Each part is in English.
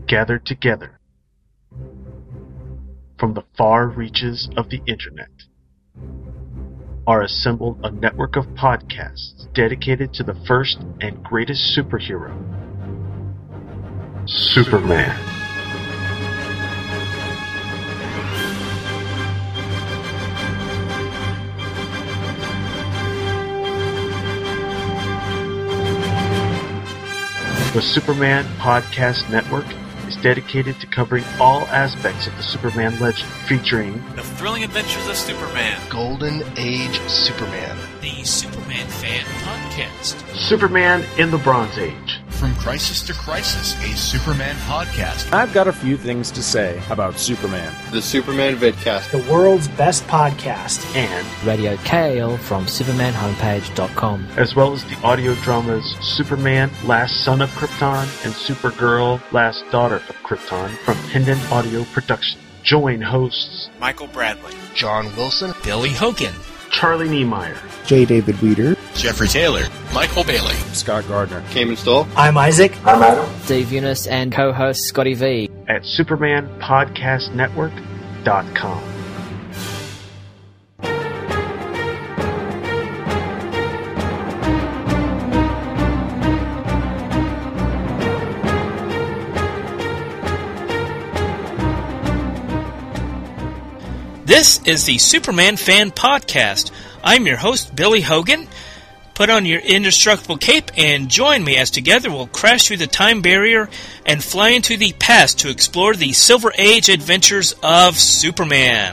gathered together from the far reaches of the internet are assembled a network of podcasts dedicated to the first and greatest superhero, Superman. The Superman Podcast Network is dedicated to covering all aspects of the Superman legend, featuring The Thrilling Adventures of Superman, Golden Age Superman, the Superman Fan Podcast, Superman in the Bronze Age, From Crisis to Crisis, a Superman podcast. I've got a few things to say about Superman. The Superman Vidcast, the world's best podcast, and Radio KL from SupermanHomepage.com, as well as the audio dramas Superman, Last Son of Krypton, and Supergirl, Last Daughter of Krypton from Pendant Audio Production. Join hosts Michael Bradley, John Wilson, Billy Hogan, Charlie Niemeyer, J. David Weeder, Jeffrey Taylor, Michael Bailey, Scott Gardner, Cayman Stoll. I'm Isaac. I'm Adam. Steve Eunice, and co-host Scotty V at SupermanPodcastNetwork.com. This is the Superman Fan Podcast. I'm your host, Billy Hogan. Put on your indestructible cape and join me as together we'll crash through the time barrier and fly into the past to explore the Silver Age adventures of Superman.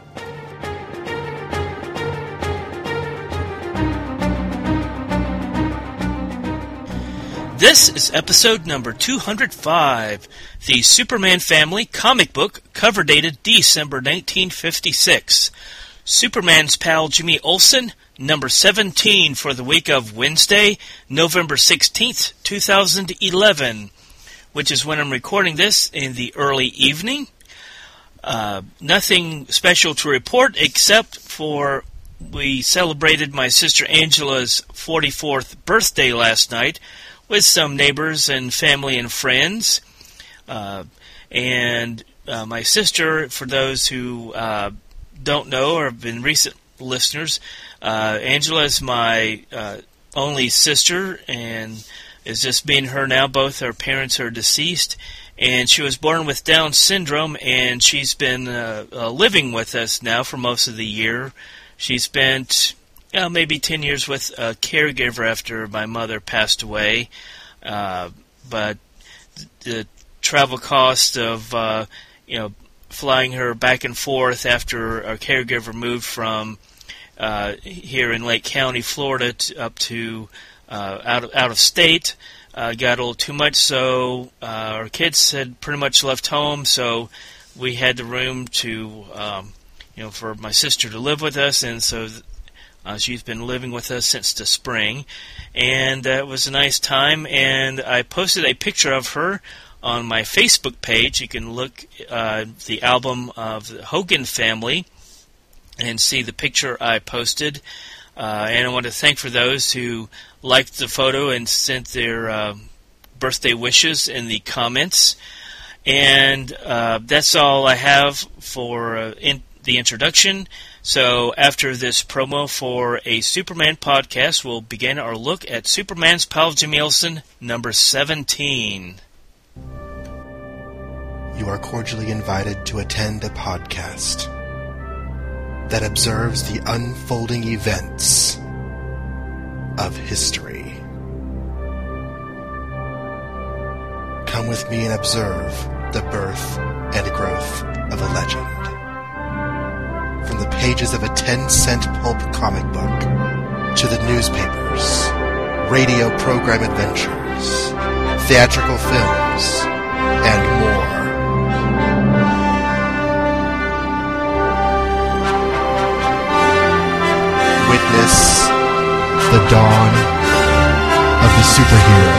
This is episode number 205, the Superman Family comic book, cover dated December 1956. Superman's pal Jimmy Olsen, number 17 for the week of Wednesday, November 16th, 2011, which is when I'm recording this in the early evening. Nothing special to report except for we celebrated my sister Angela's 44th birthday last night with some neighbors and family and friends. And my sister, for those who don't know or have been recent listeners, Angela is my only sister and is just being her now. Both her parents are deceased, and she was born with Down syndrome, and she's been living with us now for most of the year. She spent maybe 10 years with a caregiver after my mother passed away, but the travel cost of flying her back and forth after our caregiver moved from here in Lake County, Florida, up to out of state, got a little too much. So our kids had pretty much left home, so we had the room to for my sister to live with us, and so she's been living with us since the spring, and it was a nice time. And I posted a picture of her on my Facebook page. You can look the album of the Hogan family and see the picture I posted. And I want to thank for those who liked the photo and sent their birthday wishes in the comments. And that's all I have for the introduction. So after this promo for a Superman podcast, we'll begin our look at Superman's pal Jimmy Olsen, number 17. You are cordially invited to attend a podcast that observes the unfolding events of history. Come with me and observe the birth and growth of a legend. From the pages of a 10-cent pulp comic book to the newspapers, radio program adventures, theatrical films, and more. Witness the dawn of the superhero.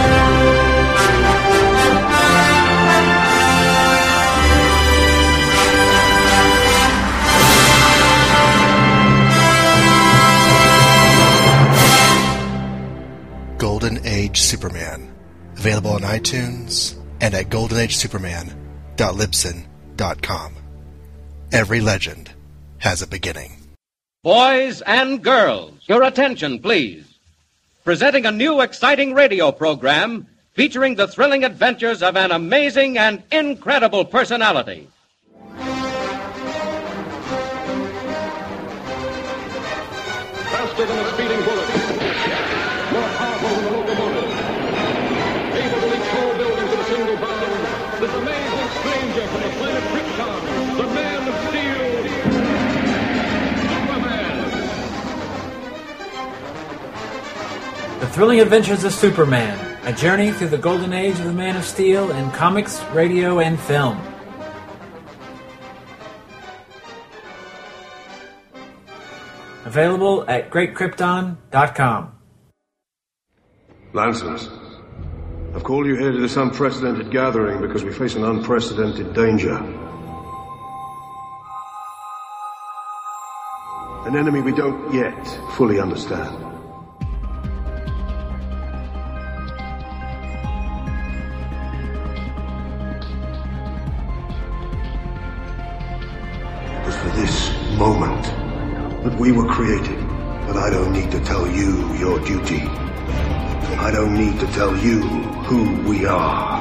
Golden Age Superman. Available on iTunes and at goldenagesuperman.libsyn.com. Every legend has a beginning. Boys and girls, your attention, please. Presenting a new exciting radio program featuring the thrilling adventures of an amazing and incredible personality. Faster than a speeding bullet, more powerful than a locomotive, able to leap tall buildings in a single bound, this amazing stranger from the planet Krypton, the Man of Steel, Superman. The Thrilling Adventures of Superman, a journey through the golden age of the Man of Steel in comics, radio, and film. Available at GreatKrypton.com. Lancers, I've called you here to this unprecedented gathering because we face an unprecedented danger. An enemy we don't yet fully understand. It was for this moment that we were created, but I don't need to tell you your duty. I don't need to tell you who we are.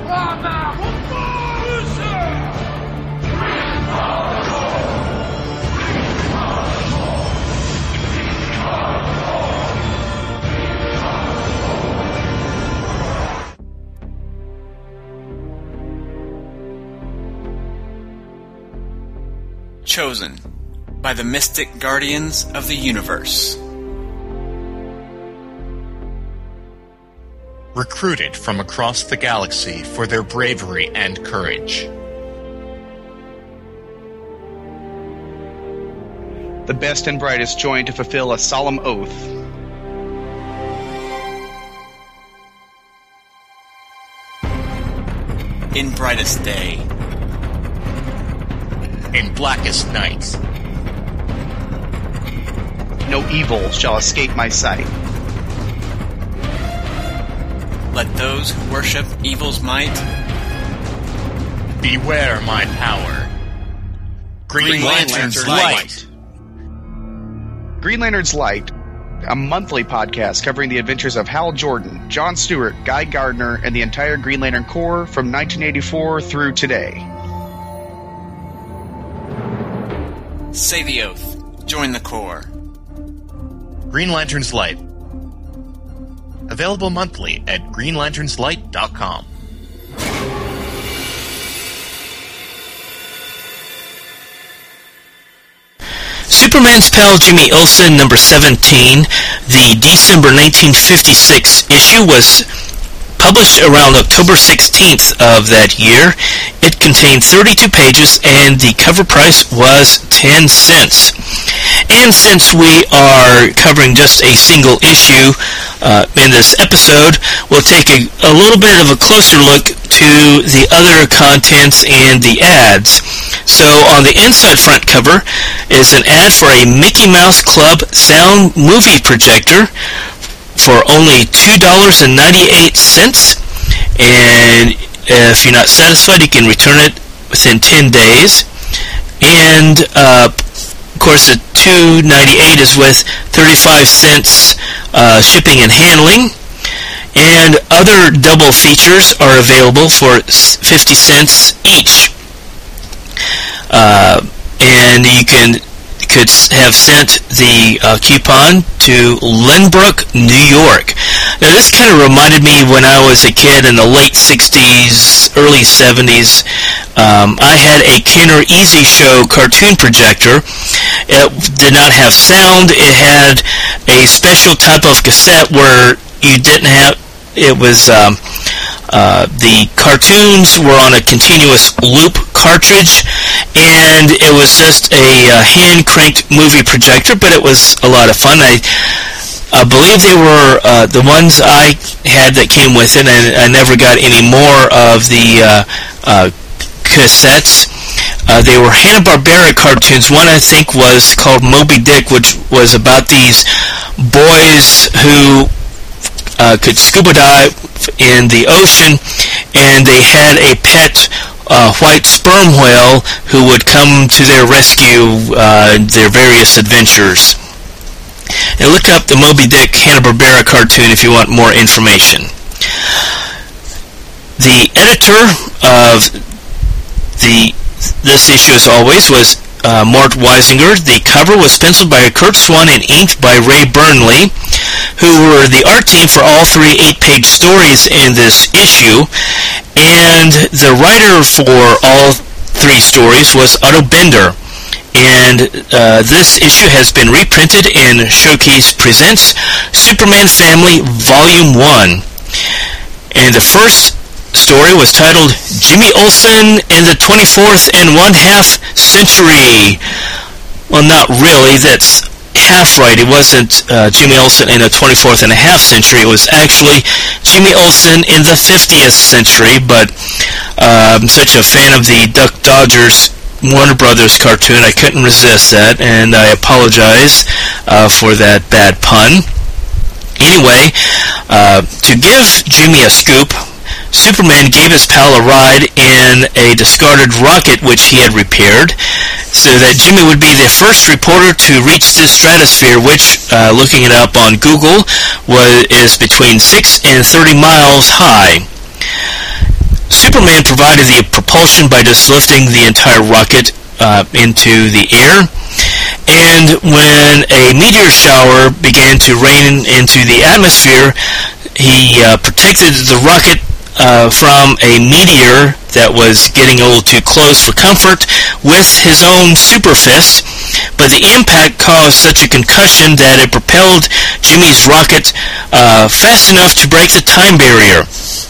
Chosen by the Mystic Guardians of the Universe. Recruited from across the galaxy for their bravery and courage. The best and brightest join to fulfill a solemn oath. In brightest day. In blackest night. No evil shall escape my sight. Let those who worship evil's might beware my power. Green Lantern's Light. Green Lantern's Light, a monthly podcast covering the adventures of Hal Jordan, John Stewart, Guy Gardner, and the entire Green Lantern Corps from 1984 through today. Say the oath. Join the Corps. Green Lantern's Light. Available monthly at greenlanternslight.com. Superman's Pal Jimmy Olsen, number 17, the December 1956 issue was published around October 16th of that year. It contained 32 pages and the cover price was 10 cents. And since we are covering just a single issue in this episode, we'll take a little bit of a closer look to the other contents and the ads. So on the inside front cover is an ad for a Mickey Mouse Club sound movie projector for only $2.98, and if you're not satisfied, you can return it within 10 days. And of course, the $2.98 is with 35 cents shipping and handling. And other double features are available for 50 cents each. And you could have sent the coupon to Lynbrook, New York. Now, this kind of reminded me when I was a kid in the late 60s, early 70s. I had a Kenner Easy Show cartoon projector. It did not have sound. It had a special type of cassette where you didn't have... It was... the cartoons were on a continuous loop cartridge, and it was just a hand-cranked movie projector, but it was a lot of fun. I believe they were the ones I had that came with it, and I never got any more of the cassettes. They were Hanna-Barbera cartoons. One, I think, was called Moby Dick, which was about these boys who could scuba dive in the ocean, and they had a pet white sperm whale who would come to their rescue in their various adventures. And look up the Moby Dick Hanna-Barbera cartoon if you want more information. The editor of this issue, as always, was Mort Weisinger. The cover was penciled by Kurt Swan and inked by Ray Burnley, who were the art team for all 3 8-page stories in this issue. And the writer for all 3 stories was Otto Bender. And this issue has been reprinted in Showcase Presents Superman Family Volume 1. And the first story was titled Jimmy Olsen in the 24th and 1/2 century. Well, not really. That's half right. It wasn't Jimmy Olsen in the 24th and a half century. It was actually Jimmy Olsen in the 50th century, but I'm such a fan of the Duck Dodgers Warner Brothers cartoon, I couldn't resist that, and I apologize for that bad pun. Anyway, to give Jimmy a scoop, Superman gave his pal a ride in a discarded rocket which he had repaired, so that Jimmy would be the first reporter to reach the stratosphere, which, looking it up on Google, is between 6 and 30 miles high. Superman provided the propulsion by just lifting the entire rocket into the air, and when a meteor shower began to rain into the atmosphere, he protected the rocket from a meteor that was getting a little too close for comfort with his own super fist, but the impact caused such a concussion that it propelled Jimmy's rocket fast enough to break the time barrier.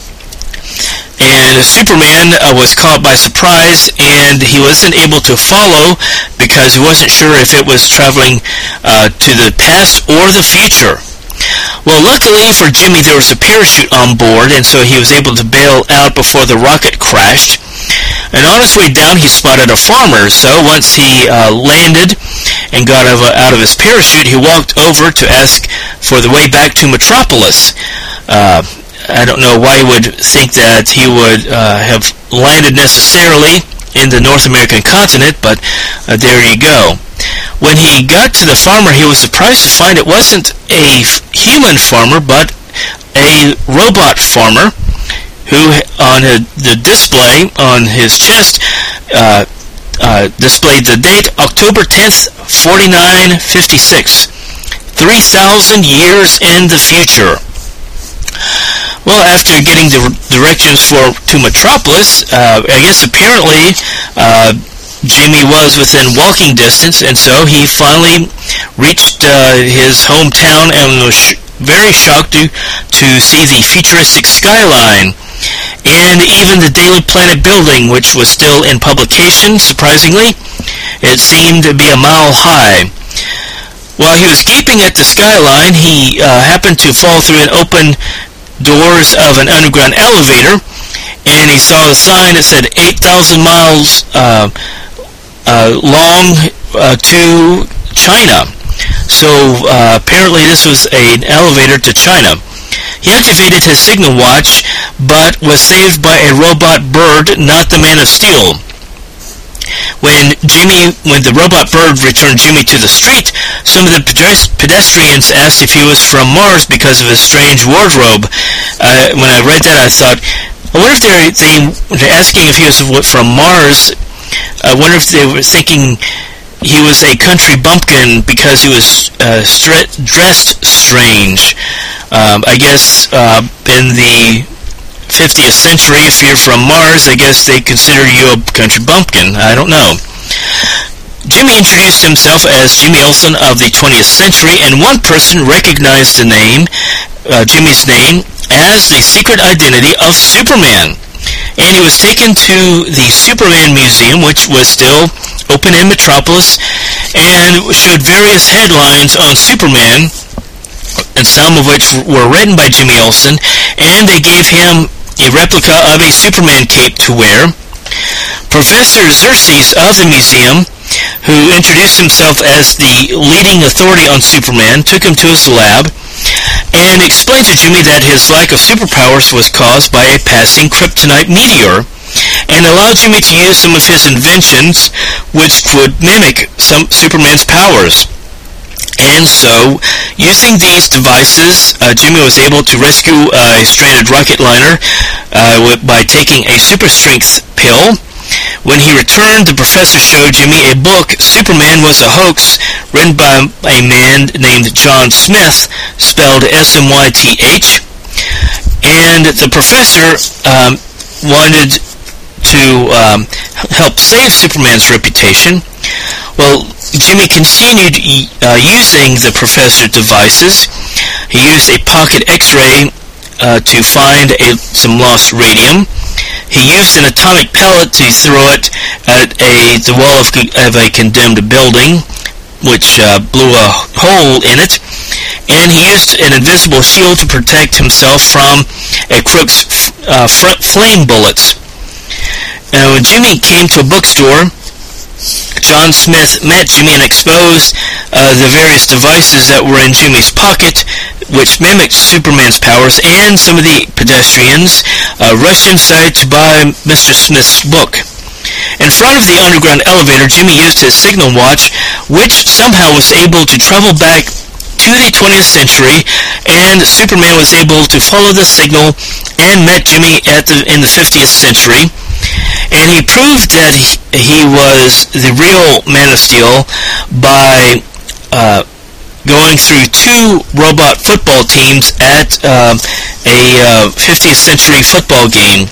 And Superman was caught by surprise, and he wasn't able to follow because he wasn't sure if it was traveling to the past or the future. Well, luckily for Jimmy, there was a parachute on board, and so he was able to bail out before the rocket crashed. And on his way down, he spotted a farmer, so once he landed and got out of his parachute, he walked over to ask for the way back to Metropolis. I don't know why he would think that he would have landed necessarily in the North American continent, but there you go. When he got to the farmer, he was surprised to find it wasn't a human farmer, but a robot farmer, who on the display on his chest displayed the date October 10th, 4956, 3,000 years in the future. Well, after getting the directions to Metropolis, I guess apparently Jimmy was within walking distance, and so he finally reached his hometown and was very shocked to see the futuristic skyline and even the Daily Planet building, which was still in publication. Surprisingly, it seemed to be a mile high. While he was gaping at the skyline, he happened to fall through an open doors of an underground elevator, and he saw a sign that said 8,000 miles long to China. So apparently this was an elevator to China. He activated his signal watch, but was saved by a robot bird, not the Man of Steel. When the robot bird returned Jimmy to the street, some of the pedestrians asked if he was from Mars because of his strange wardrobe. When I read that, I thought, I wonder if they're asking if he was from Mars. I wonder if they were thinking he was a country bumpkin because he was dressed strange. I guess in the 50th century, if you're from Mars, I guess they consider you a country bumpkin. I don't know. Jimmy introduced himself as Jimmy Olsen of the 20th century, and one person recognized the name, Jimmy's name, as the secret identity of Superman. And he was taken to the Superman Museum, which was still open in Metropolis, and showed various headlines on Superman, and some of which were written by Jimmy Olsen, and they gave him a replica of a Superman cape to wear. Professor Xerxes of the museum, who introduced himself as the leading authority on Superman, took him to his lab, and explained to Jimmy that his lack of superpowers was caused by a passing kryptonite meteor, and allowed Jimmy to use some of his inventions which would mimic some Superman's powers. And so, using these devices, Jimmy was able to rescue a stranded rocket liner by taking a super strength pill. When he returned, the professor showed Jimmy a book, Superman Was a Hoax, written by a man named John Smith, spelled S-M-Y-T-H. And the professor wanted to help save Superman's reputation. Well, Jimmy continued using the professor's devices. He used a pocket X-ray to find some lost radium. He used an atomic pellet to throw it at the wall of a condemned building, which blew a hole in it. And he used an invisible shield to protect himself from a crook's flame bullets. Now, when Jimmy came to a bookstore, John Smith met Jimmy and exposed the various devices that were in Jimmy's pocket, which mimicked Superman's powers, and some of the pedestrians rushed inside to buy Mr. Smith's book. In front of the underground elevator, Jimmy used his signal watch, which somehow was able to travel back to the 20th century, and Superman was able to follow the signal and met Jimmy in the 50th century. And he proved that he was the real Man of Steel by going through two robot football teams at a 50th century football game.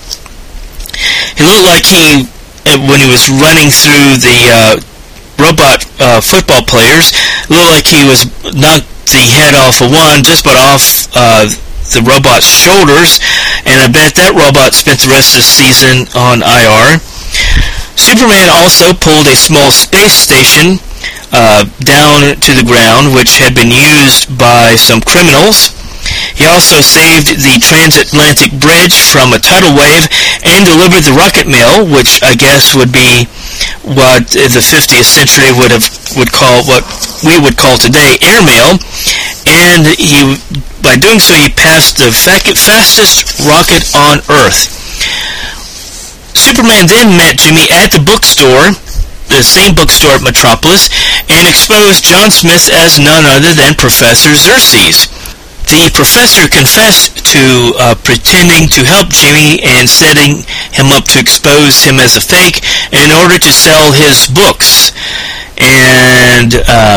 He looked like when he was running through the robot football players, it looked like he was knocked the head off of one, just about off the robot's shoulders, and I bet that robot spent the rest of the season on IR. Superman also pulled a small space station down to the ground, which had been used by some criminals. He also saved the transatlantic bridge from a tidal wave and delivered the rocket mail, which I guess would be what the 50th century would call what we would call today airmail. And by doing so, he passed the fastest rocket on Earth. Superman then met Jimmy at the bookstore, the same bookstore at Metropolis, and exposed John Smith as none other than Professor Xerxes. The professor confessed to pretending to help Jimmy and setting him up to expose him as a fake in order to sell his books. And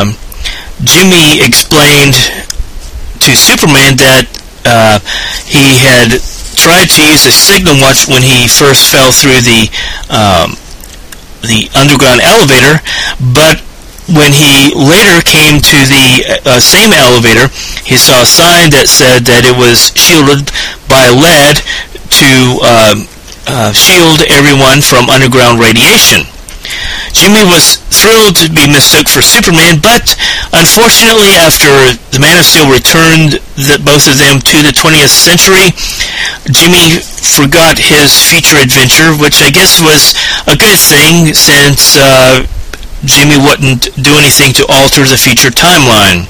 Jimmy explained to Superman that he had tried to use a signal watch when he first fell through the underground elevator, but when he later came to the same elevator, he saw a sign that said that it was shielded by lead to shield everyone from underground radiation. Jimmy was thrilled to be mistook for Superman, but unfortunately, after the Man of Steel returned both of them to the 20th century, Jimmy forgot his future adventure, which I guess was a good thing, since Jimmy wouldn't do anything to alter the future timeline.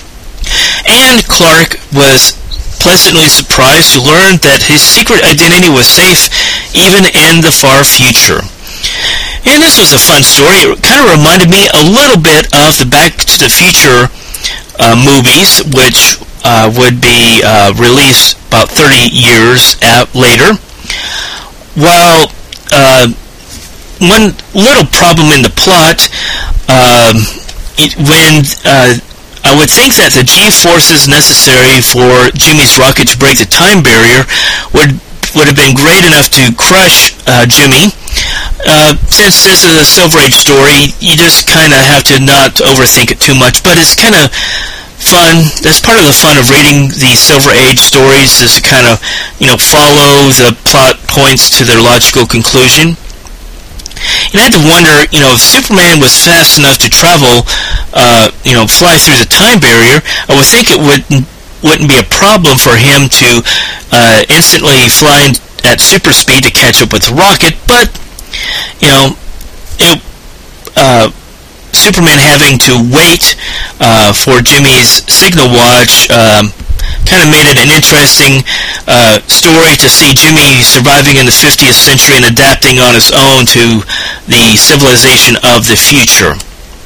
And Clark was pleasantly surprised to learn that his secret identity was safe even in the far future. And this was a fun story. It kind of reminded me a little bit of the Back to the Future movies, which would be released about 30 years later. While one little problem in the plot, when I would think that the G-forces necessary for Jimmy's rocket to break the time barrier would have been great enough to crush Jimmy. Since this is a Silver Age story, you just kind of have to not overthink it too much, but it's kind of fun. That's part of the fun of reading the Silver Age stories, is to kind of, follow the plot points to their logical conclusion. And I had to wonder, if Superman was fast enough to travel, fly through the time barrier, I would think it wouldn't be a problem for him to instantly fly at super speed to catch up with the rocket, but, Superman having to wait for Jimmy's signal watch kind of made it an interesting story to see Jimmy surviving in the 50th century and adapting on his own to the civilization of the future.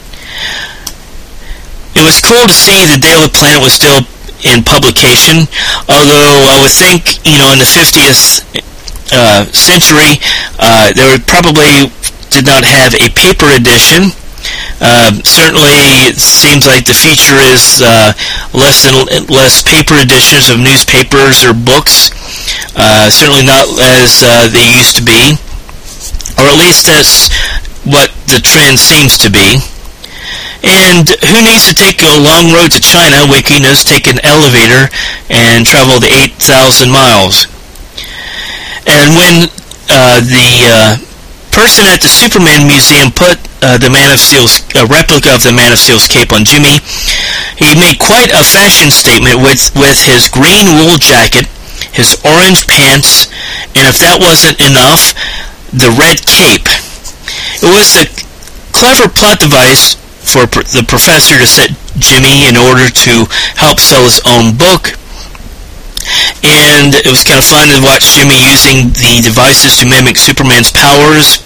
It was cool to see the Daily Planet was still in publication, although I would think, in the 50th century, they probably did not have a paper edition. Certainly, it seems like the future is less and less paper editions of newspapers or books. Certainly not as they used to be, or at least that's what the trend seems to be. And who needs to take a long road to China when you can just take an elevator and travel the 8,000 miles? And when the person at the Superman Museum put the Man of Steel's replica of the Man of Steel's cape on Jimmy, he made quite a fashion statement with his green wool jacket, his orange pants, and if that wasn't enough, the red cape. It was a clever plot device for the professor to set Jimmy in order to help sell his own book. And it was kind of fun to watch Jimmy using the devices to mimic Superman's powers.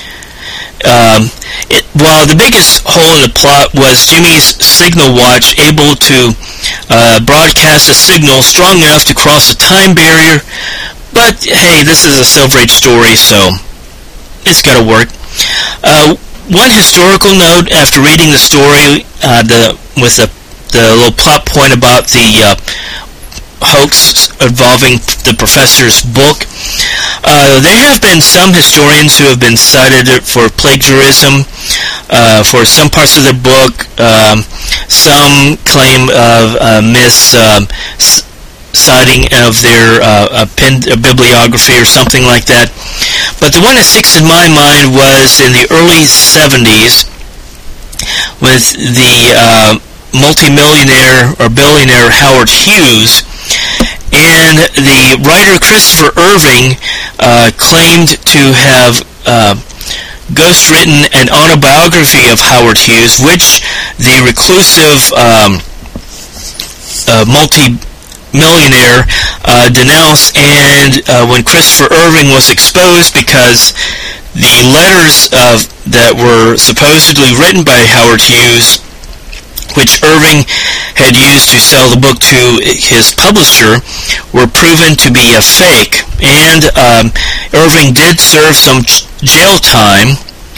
While the biggest hole in the plot was Jimmy's signal watch able to broadcast a signal strong enough to cross a time barrier. But hey, this is a Silver Age story, so it's got to work. One historical note after reading the story, with the little plot point about the hoax involving the professor's book. There have been some historians who have been cited for plagiarism for some parts of their book. Some claim of citing of their bibliography or something like that. But the one that sticks in my mind was in the early 70s with the multimillionaire or billionaire Howard Hughes, and the writer Christopher Irving claimed to have ghostwritten an autobiography of Howard Hughes, which the reclusive multi-millionaire denounced, and when Christopher Irving was exposed because the letters that were supposedly written by Howard Hughes, which Irving had used to sell the book to his publisher, were proven to be a fake. And Irving did serve some jail time.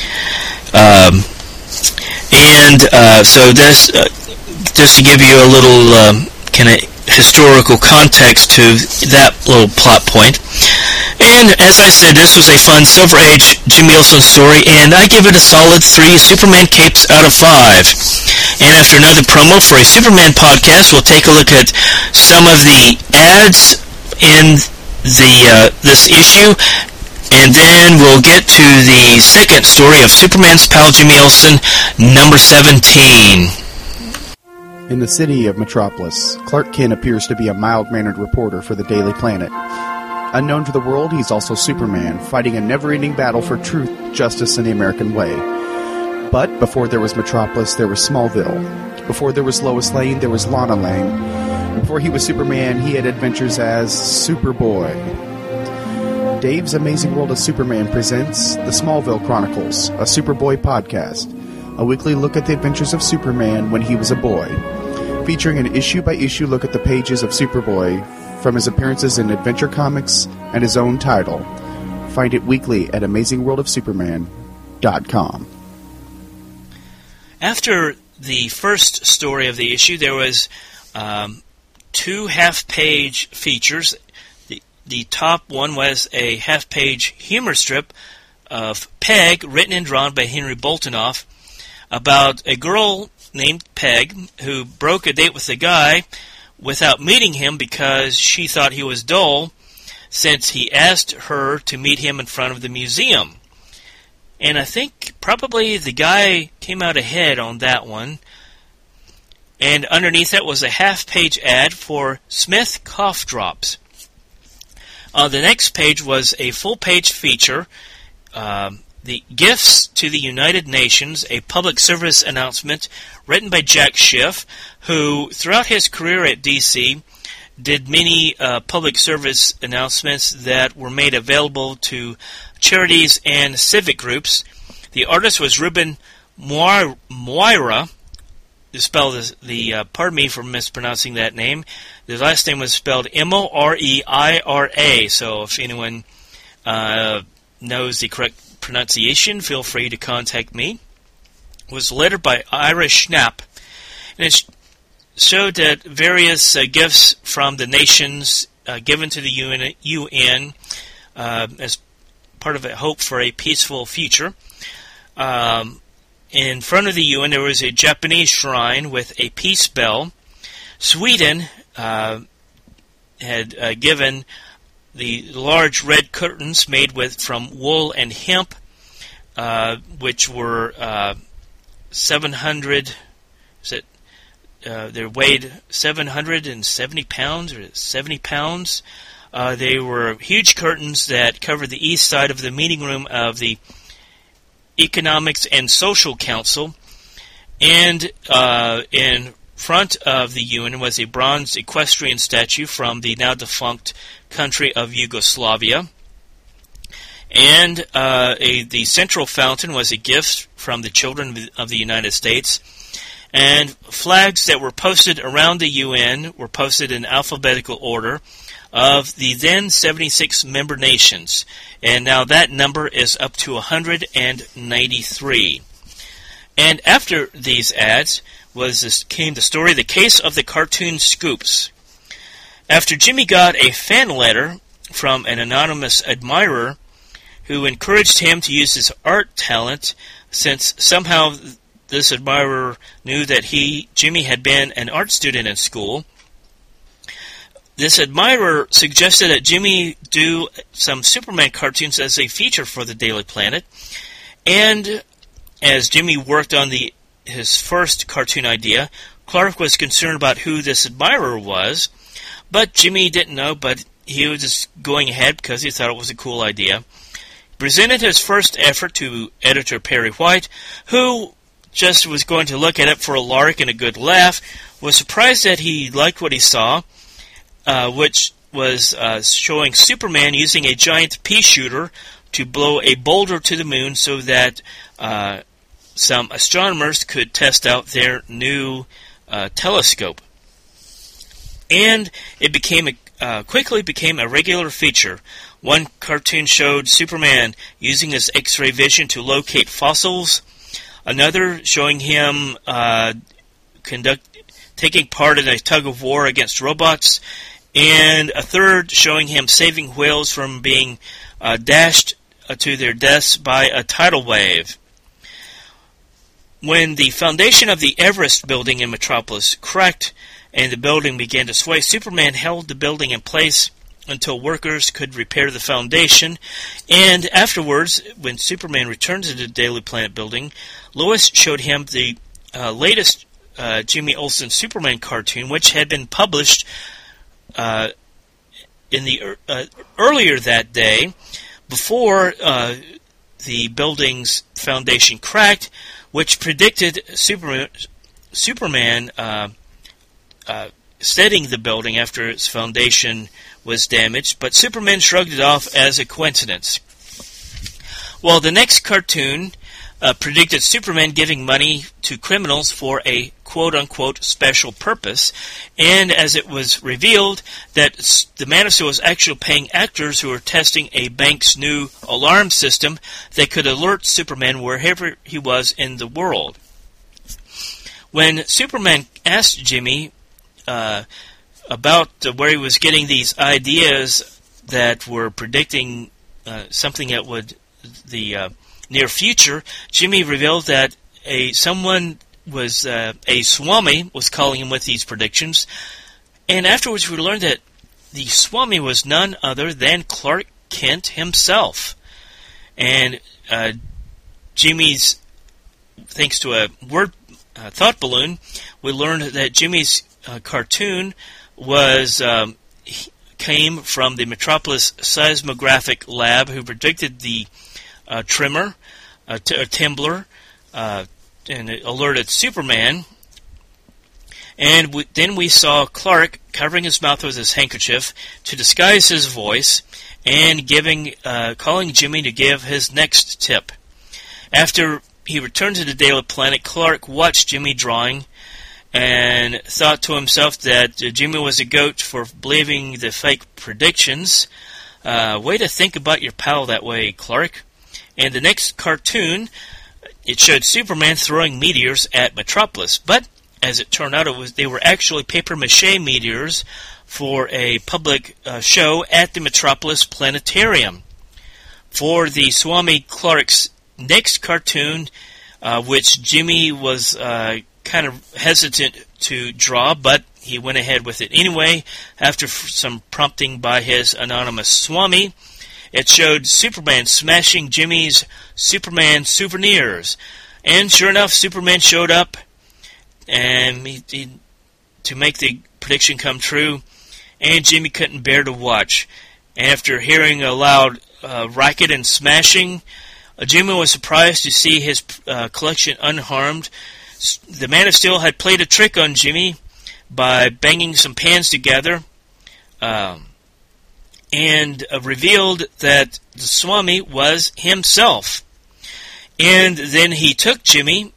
So this, just to give you a little kind of historical context to that little plot point. And as I said, this was a fun Silver Age Jimmy Olsen story, and I give it a solid 3 Superman capes out of 5. And after another promo for a Superman podcast, we'll take a look at some of the ads in this issue, and then we'll get to the second story of Superman's pal Jimmy Olsen, number 17. In the city of Metropolis, Clark Kent appears to be a mild-mannered reporter for the Daily Planet. Unknown to the world, he's also Superman, fighting a never-ending battle for truth, justice, and the American way. But before there was Metropolis, there was Smallville. Before there was Lois Lane, there was Lana Lane. Before he was Superman, he had adventures as Superboy. Dave's Amazing World of Superman presents The Smallville Chronicles, a Superboy podcast, a weekly look at the adventures of Superman when he was a boy, featuring an issue-by-issue look at the pages of Superboy from his appearances in Adventure Comics and his own title. Find it weekly at AmazingWorldOfSuperman.com. After the first story of the issue, there was 2 half-page features. The top one was a half-page humor strip of Peg, written and drawn by Henry Boltinoff, about a girl named Peg who broke a date with a guy without meeting him because she thought he was dull, since he asked her to meet him in front of the museum. And I think probably the guy came out ahead on that one. And underneath that was a half-page ad for Smith Cough Drops. On the next page was a full-page feature, The Gifts to the United Nations, a public service announcement written by Jack Schiff, who, throughout his career at DC, did many public service announcements that were made available to charities and civic groups. The artist was Ruben Moira. Pardon me for mispronouncing that name. The last name was spelled Moreira. So if anyone knows the correct pronunciation, feel free to contact me. It was lettered by Ira Schnapp, and it showed that various gifts from the nations given to the UN as part of a hope for a peaceful future. In front of the UN, there was a Japanese shrine with a peace bell. Sweden had given the large red curtains made from wool and hemp, which were 700. They weighed 770 pounds or 70 pounds. They were huge curtains that covered the east side of the meeting room of the Economics and Social Council, and in front of the UN was a bronze equestrian statue from the now defunct country of Yugoslavia, and the central fountain was a gift from the children of the United States, and flags that were posted around the UN were posted in alphabetical order of the then 76 member nations, and now that number is up to 193. And after these ads came the story, The Case of the Cartoon Scoops. After Jimmy got a fan letter from an anonymous admirer who encouraged him to use his art talent, since somehow this admirer knew that Jimmy had been an art student in school, this admirer suggested that Jimmy do some Superman cartoons as a feature for the Daily Planet. And as Jimmy worked on his first cartoon idea, Clark was concerned about who this admirer was. But Jimmy didn't know, but he was just going ahead because he thought it was a cool idea. He presented his first effort to editor Perry White, who just was going to look at it for a lark and a good laugh, was surprised that he liked what he saw, which was showing Superman using a giant pea shooter to blow a boulder to the moon so that some astronomers could test out their new telescope. And it quickly became a regular feature. One cartoon showed Superman using his X-ray vision to locate fossils. Another showing him taking part in a tug-of-war against robots. And a third showing him saving whales from being dashed to their deaths by a tidal wave. When the foundation of the Everest building in Metropolis cracked and the building began to sway, Superman held the building in place until workers could repair the foundation. And afterwards, when Superman returned to the Daily Planet building, Lois showed him the latest Jimmy Olsen Superman cartoon, which had been published in the earlier that day, before the building's foundation cracked, which predicted Superman steadying the building after its foundation was damaged, but Superman shrugged it off as a coincidence. Well, the next cartoon predicted Superman giving money to criminals for a quote-unquote special purpose, and as it was revealed that the Man of Steel was actually paying actors who were testing a bank's new alarm system that could alert Superman wherever he was in the world. When Superman asked Jimmy about where he was getting these ideas that were predicting something that would the near future, Jimmy revealed that someone was a Swami was calling him with these predictions, and afterwards we learned that the Swami was none other than Clark Kent himself. And Jimmy's, thanks to a word thought balloon, we learned that Jimmy's cartoon was came from the Metropolis Seismographic Lab, who predicted the tremor, Tembler, and it alerted Superman. And then we saw Clark covering his mouth with his handkerchief to disguise his voice and calling Jimmy to give his next tip. After he returned to the Daily Planet, Clark watched Jimmy drawing and thought to himself that Jimmy was a goat for believing the fake predictions. Way to think about your pal that way, Clark. And the next cartoon, it showed Superman throwing meteors at Metropolis, but as it turned out, they were actually papier-mâché meteors for a public show at the Metropolis Planetarium. For the Swami Clark's next cartoon, which Jimmy was kind of hesitant to draw, but he went ahead with it anyway after some prompting by his anonymous Swami. It showed Superman smashing Jimmy's Superman souvenirs. And sure enough, Superman showed up and to make the prediction come true, and Jimmy couldn't bear to watch. After hearing a loud racket and smashing, Jimmy was surprised to see his collection unharmed. The Man of Steel had played a trick on Jimmy by banging some pans together and revealed that the Swami was himself. And then he took Jimmy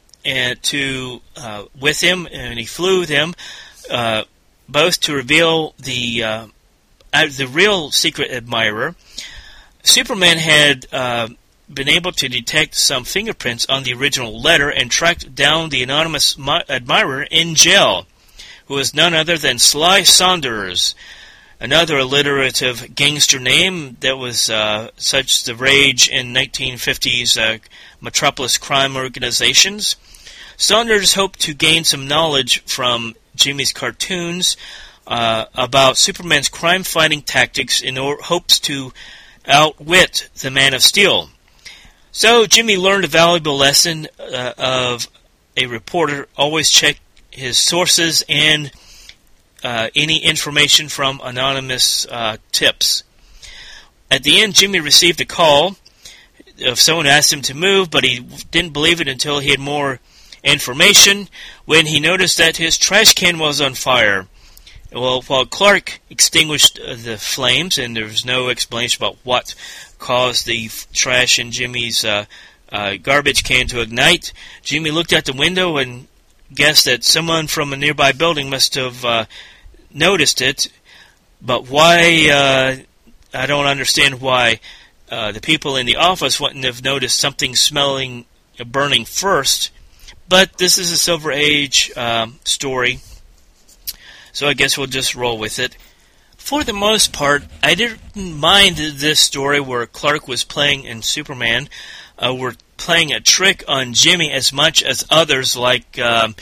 with him, and he flew with him both to reveal the real secret admirer. Superman had been able to detect some fingerprints on the original letter and tracked down the anonymous admirer in jail, who was none other than Sly Saunders, another alliterative gangster name that was such the rage in 1950s Metropolis crime organizations. Saunders hoped to gain some knowledge from Jimmy's cartoons about Superman's crime-fighting tactics in hopes to outwit the Man of Steel. So Jimmy learned a valuable lesson of a reporter always check his sources and any information from anonymous tips. At the end, Jimmy received a call of someone who asked him to move, but he didn't believe it until he had more information when he noticed that his trash can was on fire. Well, while Clark extinguished the flames, and there was no explanation about what caused the trash in Jimmy's garbage can to ignite, Jimmy looked out the window and guessed that someone from a nearby building must have noticed it. But why, I don't understand why the people in the office wouldn't have noticed something burning first. But this is a Silver Age story, so I guess we'll just roll with it. For the most part, I didn't mind this story where Clark was playing in Superman, were playing a trick on Jimmy as much as others like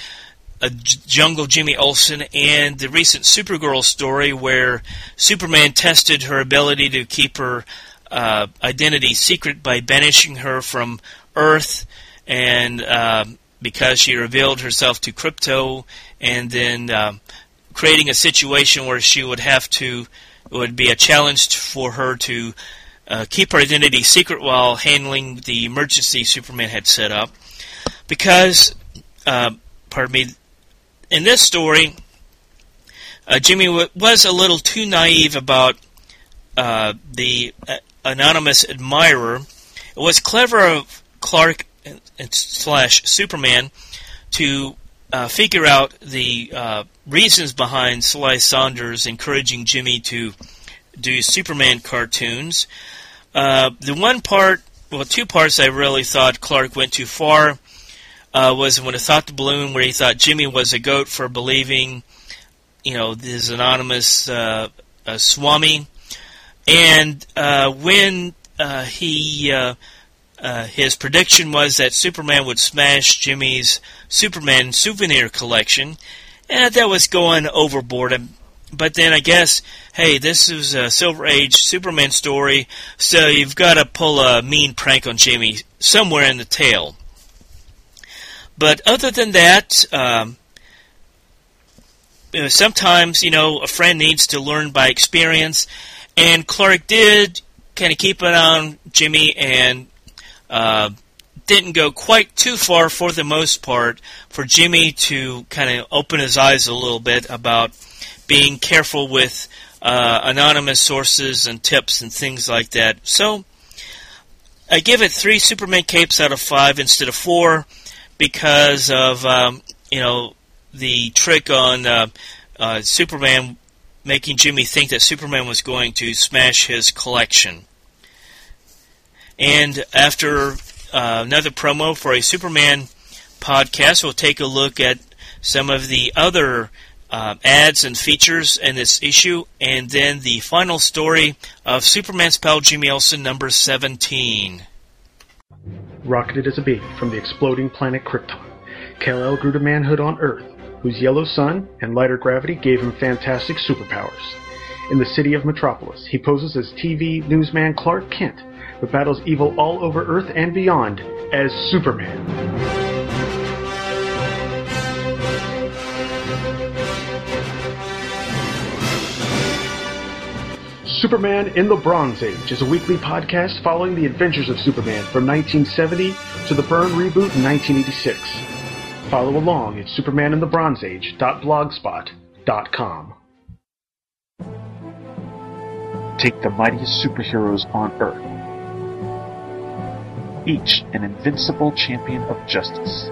Jungle Jimmy Olsen and the recent Supergirl story where Superman tested her ability to keep her identity secret by banishing her from Earth, and because she revealed herself to Krypto, and then creating a situation where it would be a challenge for her to keep her identity secret while handling the emergency Superman had set up. Because, in this story, Jimmy was a little too naive about the anonymous admirer. It was clever of Clark / Superman to figure out the reasons behind Sly Saunders encouraging Jimmy to do Superman cartoons. Two parts I really thought Clark went too far was when it thought the balloon, where he thought Jimmy was a goat for believing, this anonymous Swami, and when his prediction was that Superman would smash Jimmy's Superman souvenir collection, and that was going overboard. But then I guess, hey, this is a Silver Age Superman story, so you've got to pull a mean prank on Jimmy somewhere in the tail. But other than that, sometimes, a friend needs to learn by experience, and Clark did kind of keep it on Jimmy and didn't go quite too far for the most part for Jimmy to kind of open his eyes a little bit about being careful with anonymous sources and tips and things like that. So I give it 3 Superman capes out of 5 instead of 4 because of the trick on Superman making Jimmy think that Superman was going to smash his collection. And after another promo for a Superman podcast, we'll take a look at some of the other ads and features in this issue, and then the final story of Superman's pal Jimmy Olsen, number 17. Rocketed as a baby from the exploding planet Krypton, Kal-El grew to manhood on Earth, whose yellow sun and lighter gravity gave him fantastic superpowers. In the city of Metropolis, he poses as TV newsman Clark Kent, but battles evil all over Earth and beyond as Superman. Superman in the Bronze Age is a weekly podcast following the adventures of Superman from 1970 to the Byrne reboot in 1986. Follow along at supermanandthebronzeage.blogspot.com. Take the mightiest superheroes on Earth, each an invincible champion of justice.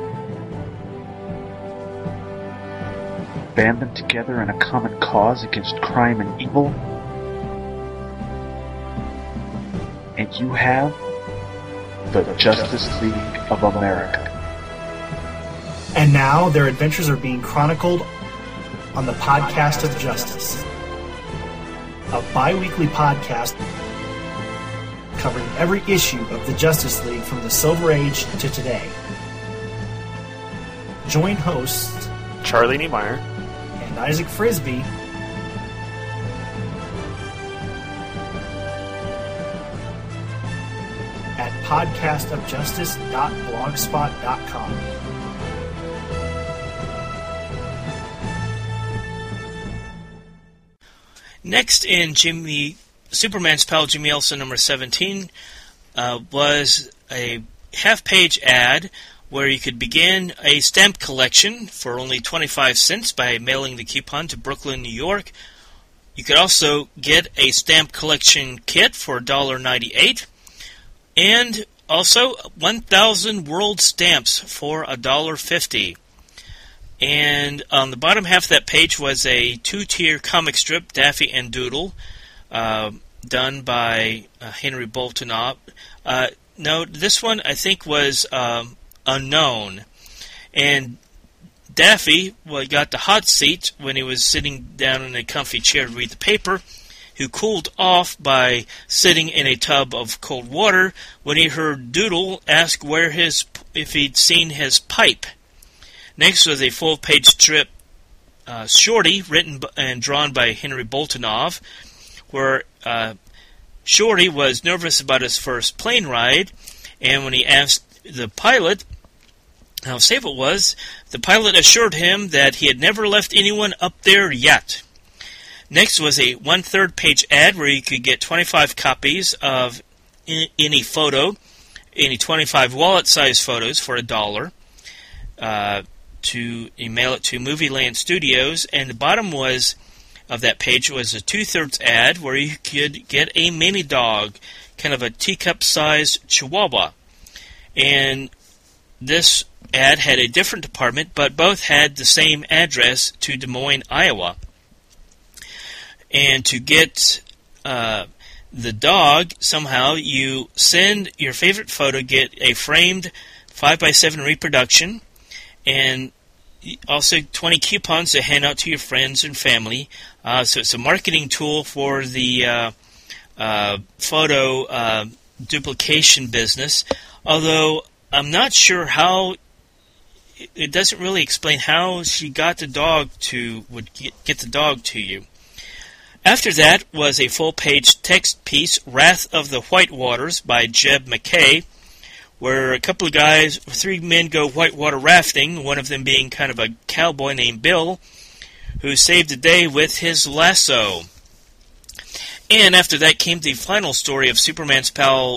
Band them together in a common cause against crime and evil, and you have the Justice League of America. And now their adventures are being chronicled on the Podcast of Justice, a bi-weekly podcast covering every issue of the Justice League from the Silver Age to today. Join hosts Charlie Niemeyer and Isaac Frisby at podcastofjustice.blogspot.com. Next in Superman's pal Jimmy Olsen number 17 was a half-page ad where you could begin a stamp collection for only 25 cents by mailing the coupon to Brooklyn, New York. You could also get a stamp collection kit for $1.98. And also 1,000 world stamps for $1.50. And on the bottom half of that page was a 2-tier comic strip, Daffy and Doodle, done by Henry Boltinoff. No, this one I think was unknown. And Daffy got the hot seat when he was sitting down in a comfy chair to read the paper, who cooled off by sitting in a tub of cold water when he heard Doodle ask if he'd seen his pipe. Next was a full-page strip, Shorty, written and drawn by Henry Boltinoff, where Shorty was nervous about his first plane ride, and when he asked the pilot how safe it was, the pilot assured him that he had never left anyone up there yet. Next was a 1/3 page ad where you could get 25 copies of any photo, any 25 wallet-sized photos for $1. To email it to Movieland Studios, and the bottom of that page was a 2/3 ad where you could get a mini dog, kind of a teacup-sized Chihuahua. And this ad had a different department, but both had the same address to Des Moines, Iowa. And to get the dog, somehow you send your favorite photo, get a framed 5x7 reproduction, and also 20 coupons to hand out to your friends and family. So it's a marketing tool for the photo duplication business, although I'm not sure how. It doesn't really explain how she got the dog would get the dog to you. After that was a full-page text piece, Wrath of the Whitewaters by Jeb McKay, where a couple of guys, 3 men go whitewater rafting, one of them being kind of a cowboy named Bill, who saved the day with his lasso. And after that came the final story of Superman's pal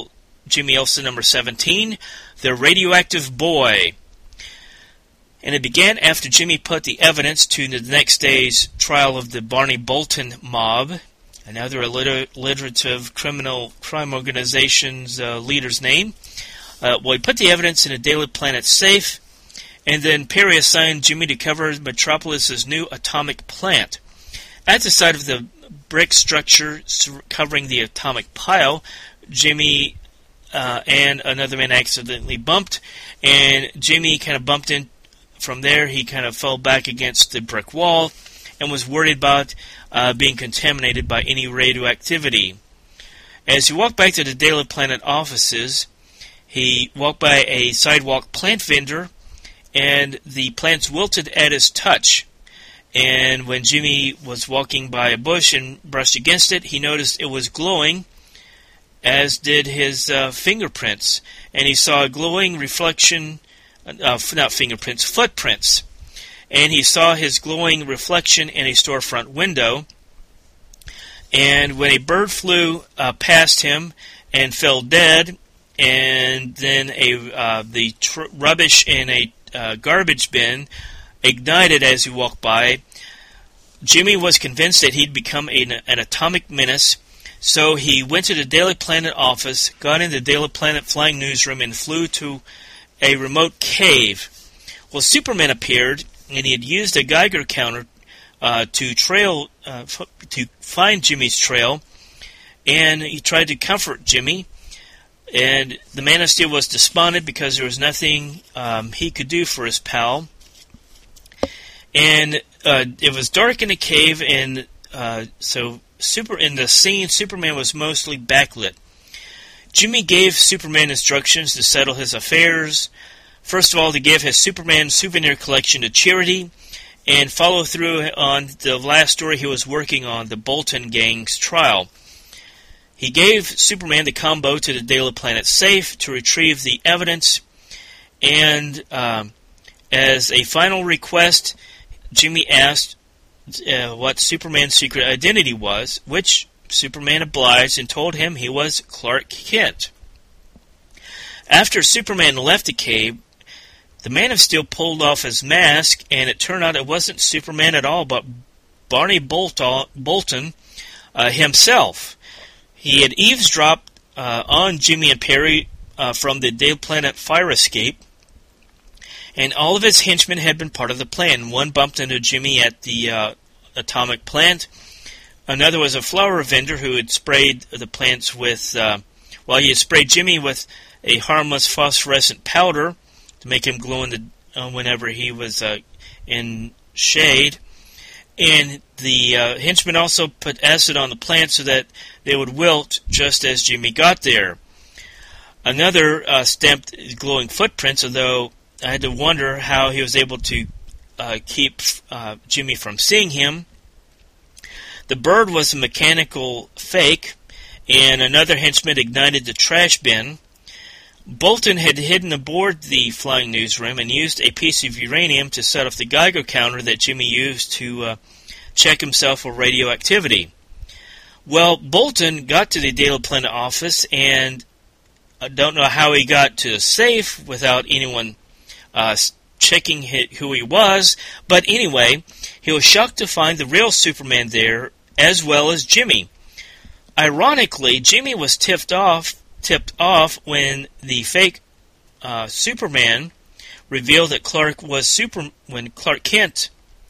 Jimmy Olsen number 17, The Radioactive Boy. And it began after Jimmy put the evidence to the next day's trial of the Barney Bolton mob, another alliterative criminal crime organization's leader's name. He put the evidence in a Daily Planet safe, and then Perry assigned Jimmy to cover Metropolis's new atomic plant. At the site of the brick structure covering the atomic pile, Jimmy and another man accidentally bumped, and Jimmy kind of bumped in. From there, he kind of fell back against the brick wall and was worried about being contaminated by any radioactivity. As he walked back to the Daily Planet offices, he walked by a sidewalk plant vendor, and the plants wilted at his touch. And when Jimmy was walking by a bush and brushed against it, he noticed it was glowing, as did his fingerprints. And he saw a glowing reflection, not fingerprints, footprints. And he saw his glowing reflection in a storefront window. And when a bird flew past him and fell dead, and then the rubbish in a garbage bin ignited as he walked by, Jimmy was convinced that he'd become an atomic menace, so he went to the Daily Planet office, got in the Daily Planet flying newsroom, and flew to a remote cave. Well, Superman appeared, and he had used a Geiger counter to find Jimmy's trail, and he tried to comfort Jimmy. And the Man of Steel was despondent because there was nothing he could do for his pal. And it was dark in the cave, and so in the scene, Superman was mostly backlit. Jimmy gave Superman instructions to settle his affairs. First of all, to give his Superman souvenir collection to charity, and follow through on the last story he was working on, the Bolton gang's trial. He gave Superman the combo to the Daily Planet safe to retrieve the evidence, and as a final request, Jimmy asked what Superman's secret identity was, which Superman obliged and told him he was Clark Kent. After Superman left the cave, the Man of Steel pulled off his mask, and it turned out it wasn't Superman at all, but Barney Bolton himself. He had eavesdropped on Jimmy and Perry from the Daily Planet fire escape, and all of his henchmen had been part of the plan. One bumped into Jimmy at the atomic plant. Another was a flower vendor who had sprayed the plants with, he had sprayed Jimmy with a harmless phosphorescent powder to make him glow whenever he was in shade. And the henchmen also put acid on the plants so that they would wilt just as Jimmy got there. Another stamped glowing footprints, although I had to wonder how he was able to keep Jimmy from seeing him. The bird was a mechanical fake, and another henchman ignited the trash bin. Bolton had hidden aboard the flying newsroom and used a piece of uranium to set off the Geiger counter that Jimmy used to check himself for radioactivity. Well, Bolton got to the Daily Planet office, and I don't know how he got to the safe without anyone checking who he was, but anyway, he was shocked to find the real Superman there, as well as Jimmy. Ironically, Jimmy was tipped off when the fake Superman revealed that Clark Kent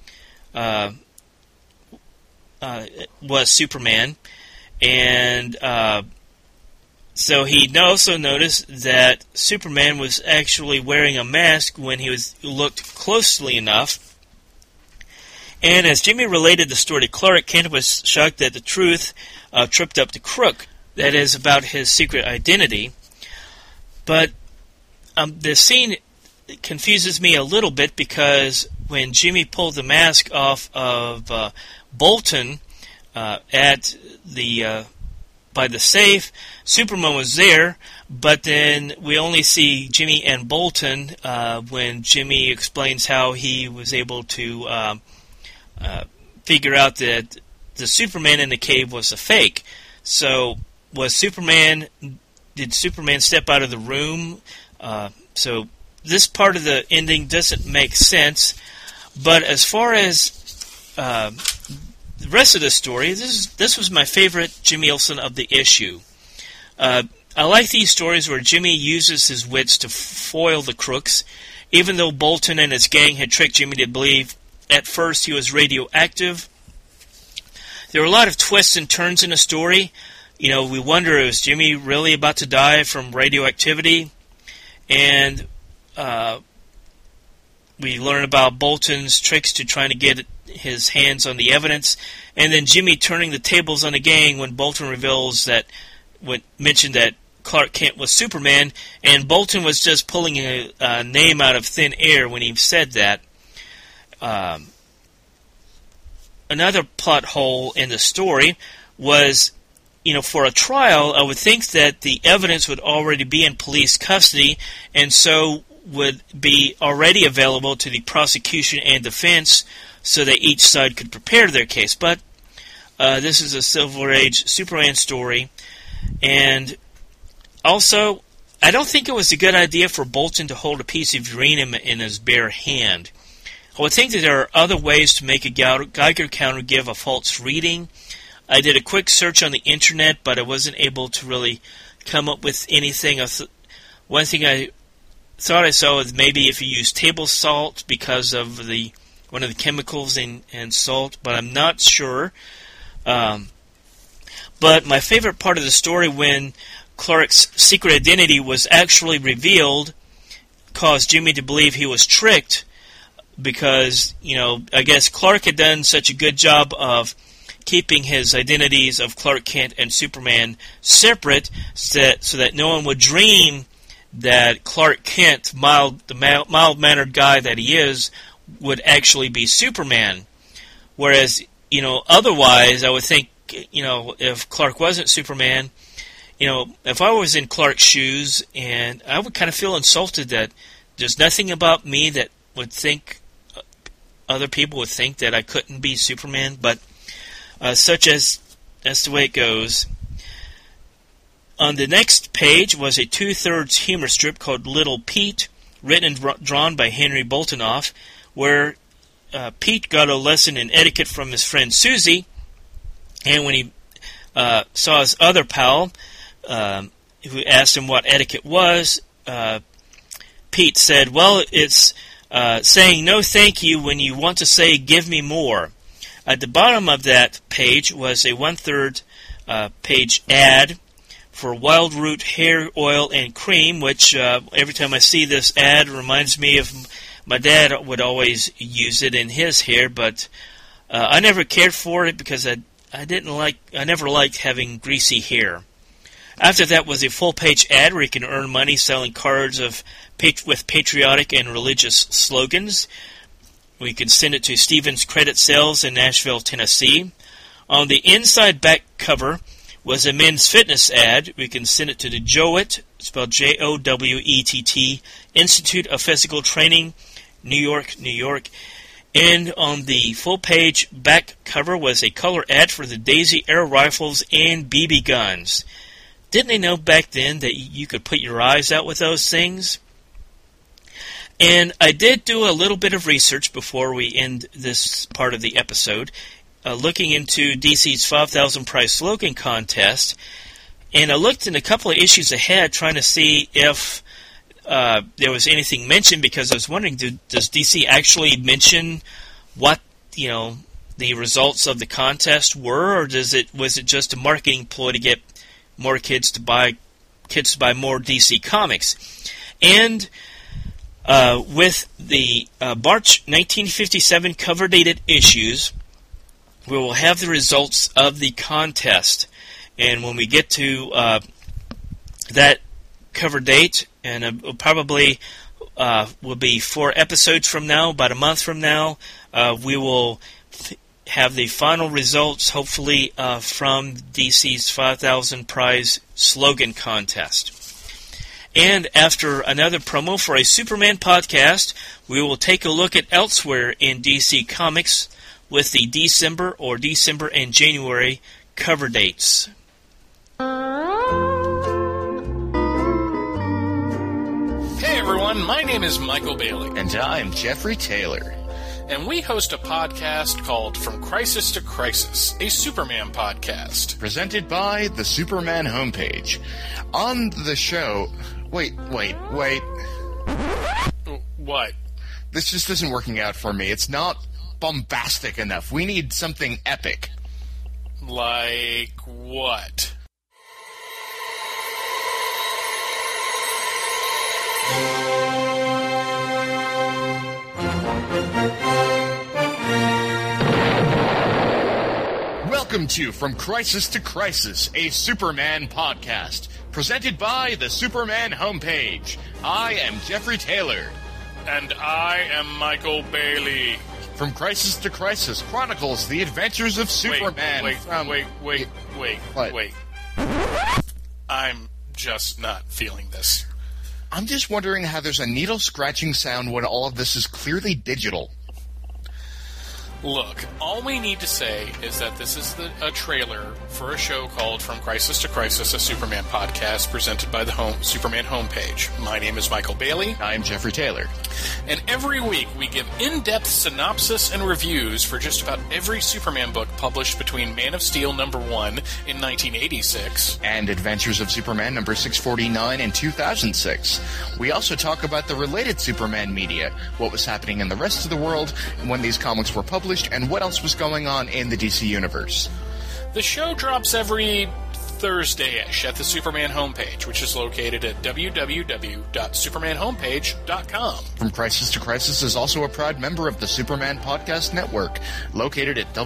was Superman, and so he also noticed that Superman was actually wearing a mask when he looked closely enough. And as Jimmy related the story to Clark, Kent was shocked that the truth tripped up the crook. That is, about his secret identity. But the scene confuses me a little bit, because when Jimmy pulled the mask off of Bolton by the safe, Superman was there, but then we only see Jimmy and Bolton when Jimmy explains how he was able to figure out that the Superman in the cave was a fake. So was Superman did Superman step out of the room? So this part of the ending doesn't make sense. But as far as the rest of the story, this was my favorite Jimmy Olsen of the issue. I like these stories where Jimmy uses his wits to foil the crooks, even though Bolton and his gang had tricked Jimmy to believe at first he was radioactive. There were a lot of twists and turns in the story. You know, we wonder, is Jimmy really about to die from radioactivity? And we learn about Bolton's tricks to trying to get his hands on the evidence, and then Jimmy turning the tables on the gang when Bolton reveals that, mentioned that Clark Kent was Superman, and Bolton was just pulling a name out of thin air when he said that. Another plot hole in the story was, for a trial, I would think that the evidence would already be in police custody, and so would be already available to the prosecution and defense so that each side could prepare their case. But this is a Silver Age Superman story, and also, I don't think it was a good idea for Bolton to hold a piece of uranium in his bare hand. I would think that there are other ways to make a Geiger counter give a false reading. I did a quick search on the internet, but I wasn't able to really come up with anything. One thing I thought I saw was maybe if you use table salt because of one of the chemicals in salt, but I'm not sure. But my favorite part of the story, when Clark's secret identity was actually revealed, caused Jimmy to believe he was tricked, because, I guess Clark had done such a good job of keeping his identities of Clark Kent and Superman separate so that no one would dream that Clark Kent, the mild-mannered guy that he is, would actually be Superman. Whereas, otherwise, I would think, if Clark wasn't Superman, if I was in Clark's shoes, and I would kind of feel insulted that there's nothing about me that would think other people would think that I couldn't be Superman, but such as that's the way it goes. On the next page was a 2/3 humor strip called Little Pete, written and drawn by Henry Boltinoff, where Pete got a lesson in etiquette from his friend Susie, and when he saw his other pal, who asked him what etiquette was, Pete said, well, it's saying no thank you when you want to say give me more. At the bottom of that page was a 1/3 page ad for Wild Root hair oil and cream, which every time I see this ad reminds me of my dad would always use it in his hair, but I never cared for it because I never liked having greasy hair. After that was a full-page ad where you can earn money selling cards with patriotic and religious slogans. We can send it to Stevens Credit Sales in Nashville, Tennessee. On the inside back cover was a men's fitness ad. We can send it to the Jowett, spelled Jowett, Institute of Physical Training, New York, New York. And on the full-page back cover was a color ad for the Daisy air rifles and BB guns. Didn't they know back then that you could put your eyes out with those things? And I did do a little bit of research before we end this part of the episode, looking into DC's 5,000 prize slogan contest, and I looked in a couple of issues ahead trying to see if there was anything mentioned, because I was wondering, does DC actually mention what the results of the contest were, or was it just a marketing ploy to get more kids to buy more DC comics? And with the March 1957 cover-dated issues, we will have the results of the contest. And when we get to that cover date, and it probably will be 4 episodes from now, about a month from now, we will have the final results, hopefully, from DC's 5,000 prize slogan contest. And after another promo for a Superman podcast, we will take a look at elsewhere in DC Comics with the December and January cover dates. everyone. My name is Michael Bailey. And I'm Jeffrey Taylor. And we host a podcast called From Crisis to Crisis, a Superman podcast. Presented by the Superman homepage. On the show... Wait. What? This just isn't working out for me. It's not bombastic enough. We need something epic. Like what? Welcome to From Crisis to Crisis, a Superman podcast, presented by the Superman homepage. I am Jeffrey Taylor. And I am Michael Bailey. From Crisis to Crisis chronicles the adventures of Superman. Wait. What? I'm just not feeling this. I'm just wondering how there's a needle scratching sound when all of this is clearly digital. Look, all we need to say is that this is a trailer for a show called From Crisis to Crisis, a Superman podcast presented by the Superman homepage. My name is Michael Bailey. I'm Jeffrey Taylor. And every week we give in-depth synopsis and reviews for just about every Superman book published between Man of Steel #1 in 1986 and Adventures of Superman number 649 in 2006. We also talk about the related Superman media, what was happening in the rest of the world when these comics were published, and what else was going on in the DC Universe. The show drops every Thursday-ish at the Superman homepage, which is located at www.supermanhomepage.com. From Crisis to Crisis is also a proud member of the Superman Podcast Network, located at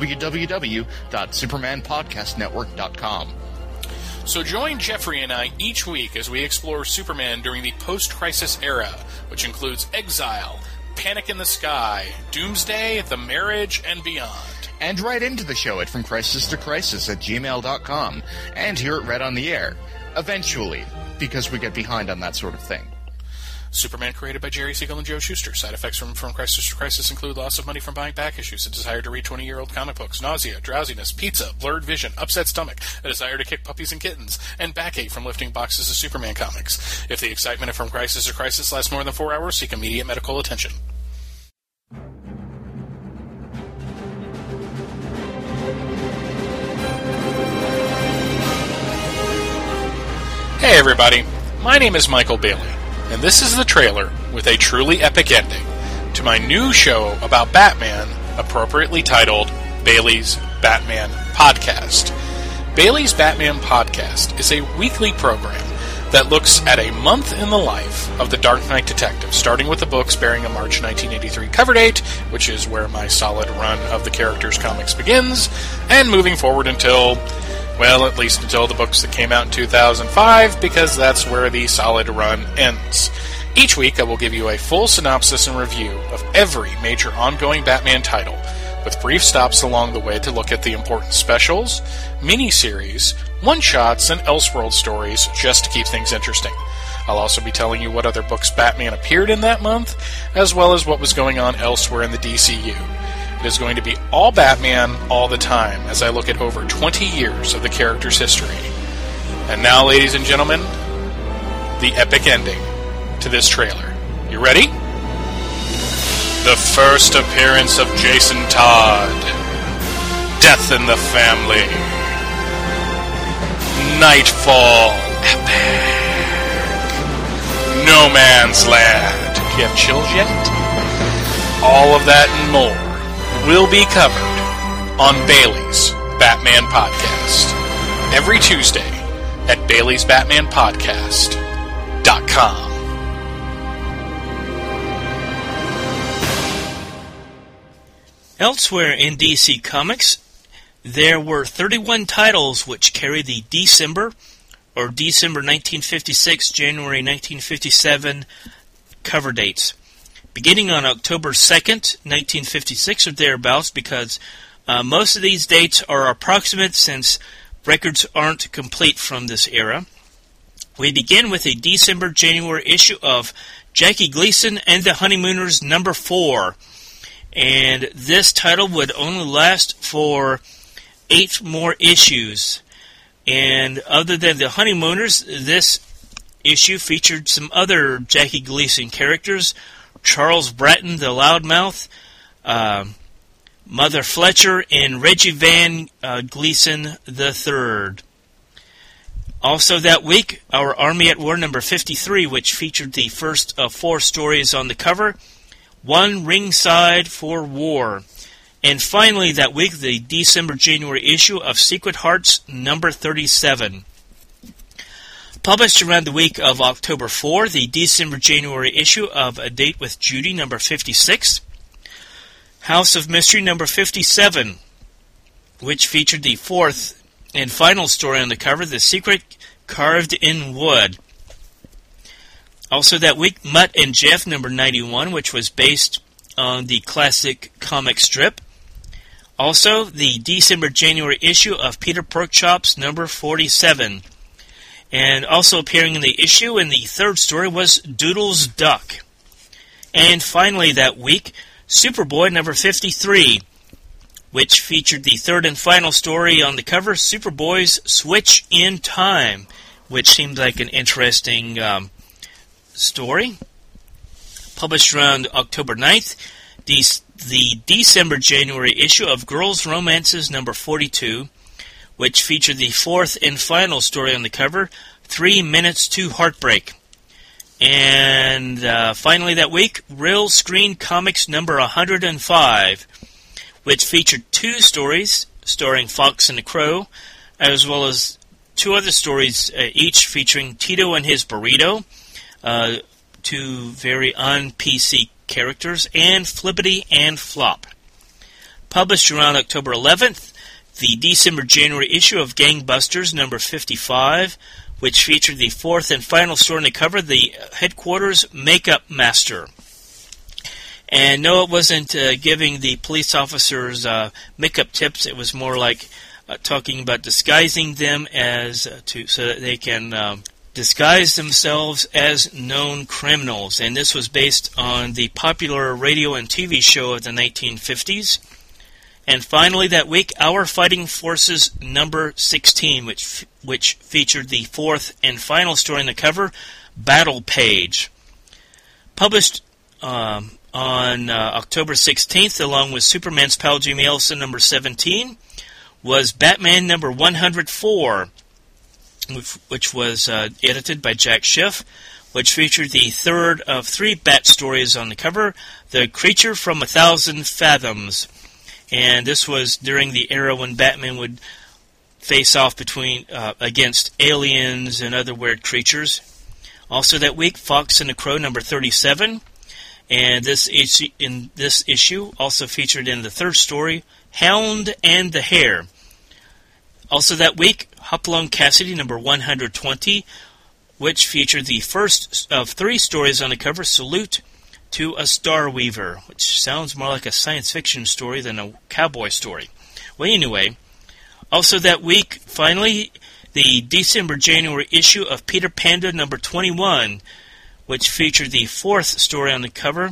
www.supermanpodcastnetwork.com. So join Jeffrey and I each week as we explore Superman during the post-crisis era, which includes Exile, Panic in the Sky, Doomsday, The Marriage, and beyond. And write into the show at FromCrisisToCrisis@gmail.com and hear it read on the air. Eventually, because we get behind on that sort of thing. Superman created by Jerry Siegel and Joe Shuster. Side effects from Crisis to Crisis include loss of money from buying back issues, a desire to read 20-year-old comic books, nausea, drowsiness, pizza, blurred vision, upset stomach, a desire to kick puppies and kittens, and backache from lifting boxes of Superman comics. If the excitement of From Crisis to Crisis lasts more than 4 hours, seek immediate medical attention. Hey everybody, my name is Michael Bailey, and this is the trailer with a truly epic ending to my new show about Batman, appropriately titled Bailey's Batman Podcast. Bailey's Batman Podcast is a weekly program that looks at a month in the life of the Dark Knight Detective, starting with the books bearing a March 1983 cover date, which is where my solid run of the character's comics begins, and moving forward until... well, at least until the books that came out in 2005, because that's where the solid run ends. Each week I will give you a full synopsis and review of every major ongoing Batman title, with brief stops along the way to look at the important specials, miniseries, one-shots, and Elseworld stories, just to keep things interesting. I'll also be telling you what other books Batman appeared in that month, as well as what was going on elsewhere in the DCU. It is going to be all Batman all the time as I look at over 20 years of the character's history. And now, ladies and gentlemen, the epic ending to this trailer. You ready? The first appearance of Jason Todd. Death in the Family. Nightfall. Epic. No Man's Land. Do you have chills yet? All of that and more will be covered on Bailey's Batman Podcast every Tuesday at Bailey'sBatmanPodcast.com. Elsewhere in DC Comics, there were 31 titles which carry the December 1956, January 1957 cover dates. Beginning on October 2nd, 1956 or thereabouts, because most of these dates are approximate since records aren't complete from this era. We begin with a December-January issue of Jackie Gleason and the Honeymooners #4. And this title would only last for 8 more issues. And other than the Honeymooners, this issue featured some other Jackie Gleason characters: Charles Bratton, the Loudmouth, Mother Fletcher, and Reggie Van Gleason III. Also that week, our Army at War number 53, which featured the first of 4 stories on the cover, One Ringside for War. And finally that week, the December-January issue of Secret Hearts number 37. Published around the week of October 4, the December-January issue of A Date with Judy number 56. House of Mystery number 57, which featured the 4th and final story on the cover, The Secret Carved in Wood. Also that week, Mutt and Jeff number 91, which was based on the classic comic strip. Also, the December-January issue of Peter Porkchops number 47. And also appearing in the issue in the 3rd story was Doodle's Duck. And finally that week, Superboy number 53, which featured the 3rd and final story on the cover, Superboy's Switch in Time, which seemed like an interesting story. Published around October 9th, the December-January issue of Girls' Romances number 42, which featured the 4th and final story on the cover, 3 Minutes to Heartbreak. And finally that week, Real Screen Comics number 105, which featured 2 stories starring Fox and the Crow, as well as 2 other stories, each featuring Tito and his burrito, 2 very un-PC characters, and Flippity and Flop. Published around October 11th, the December-January issue of Gangbusters number 55, which featured the 4th and final story on the cover, The Headquarters Makeup Master. And no, it wasn't giving the police officers makeup tips. It was more like talking about disguising them as so that they can disguise themselves as known criminals. And this was based on the popular radio and TV show of the 1950s. And finally that week, Our Fighting Forces number 16, which featured the 4th and final story on the cover, Battle Page. Published on October 16th, along with Superman's pal Jimmy Olsen number 17, was Batman number 104, which was edited by Jack Schiff, which featured the 3rd of 3 Bat stories on the cover, The Creature from 1,000 Fathoms. And this was during the era when Batman would face off against aliens and other weird creatures. Also that week, Fox and the Crow number 37, and this issue also featured in the 3rd story, Hound and the Hare. Also that week, Hopalong Cassidy number 120, which featured the first of 3 stories on the cover, Salute to a Star Weaver, which sounds more like a science fiction story than a cowboy story. Well, anyway, also that week, finally, the December-January issue of Peter Panda number 21, which featured the 4th story on the cover.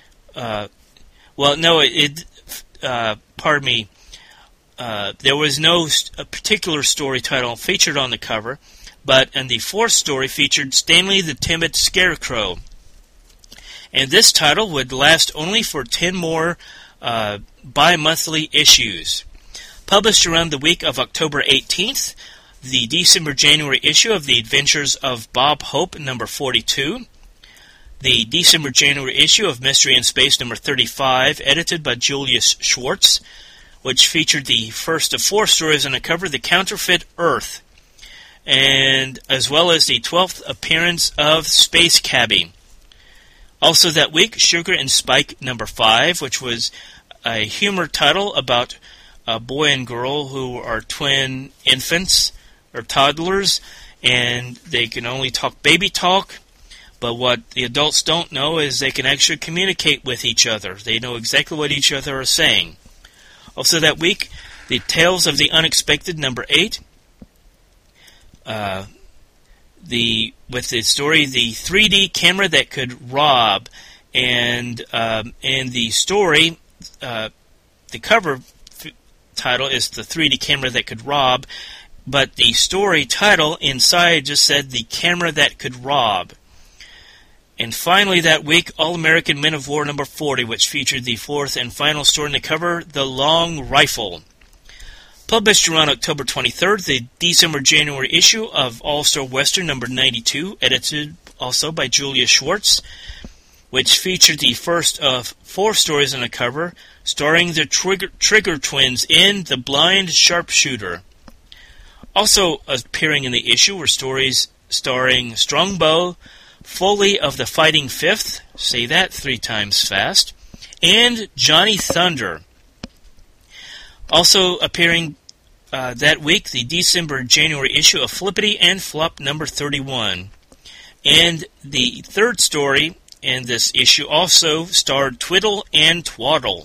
Pardon me. There was no particular story title featured on the cover, but and the 4th story featured Stanley the Timid Scarecrow. And this title would last only for 10 more bi-monthly issues. Published around the week of October 18th, the December-January issue of The Adventures of Bob Hope number 42, the December-January issue of Mystery in Space number 35, edited by Julius Schwartz, which featured the first of 4 stories on the cover, The Counterfeit Earth, and as well as the 12th appearance of Space Cabbie. Also that week, Sugar and Spike number 5, which was a humor title about a boy and girl who are twin infants or toddlers, and they can only talk baby talk, but what the adults don't know is they can actually communicate with each other. They know exactly what each other are saying. Also that week, the Tales of the Unexpected number 8, with the story, The 3D Camera That Could Rob, and in the story, the cover title is The 3D Camera That Could Rob, but the story title inside just said The Camera That Could Rob. And finally that week, All-American Men of War number 40, which featured the fourth and final story on the cover, The Long Rifle. Published around October 23rd, the December-January issue of All-Star Western number 92, edited also by Julia Schwartz, which featured the first of 4 stories on the cover, starring the Trigger twins in The Blind Sharpshooter. Also appearing in the issue were stories starring Strongbow, Foley of the Fighting Fifth, say that 3 times fast, and Johnny Thunder. Also appearing that week, the December-January issue of Flippity and Flop number 31. And the third story in this issue also starred Twiddle and Twaddle.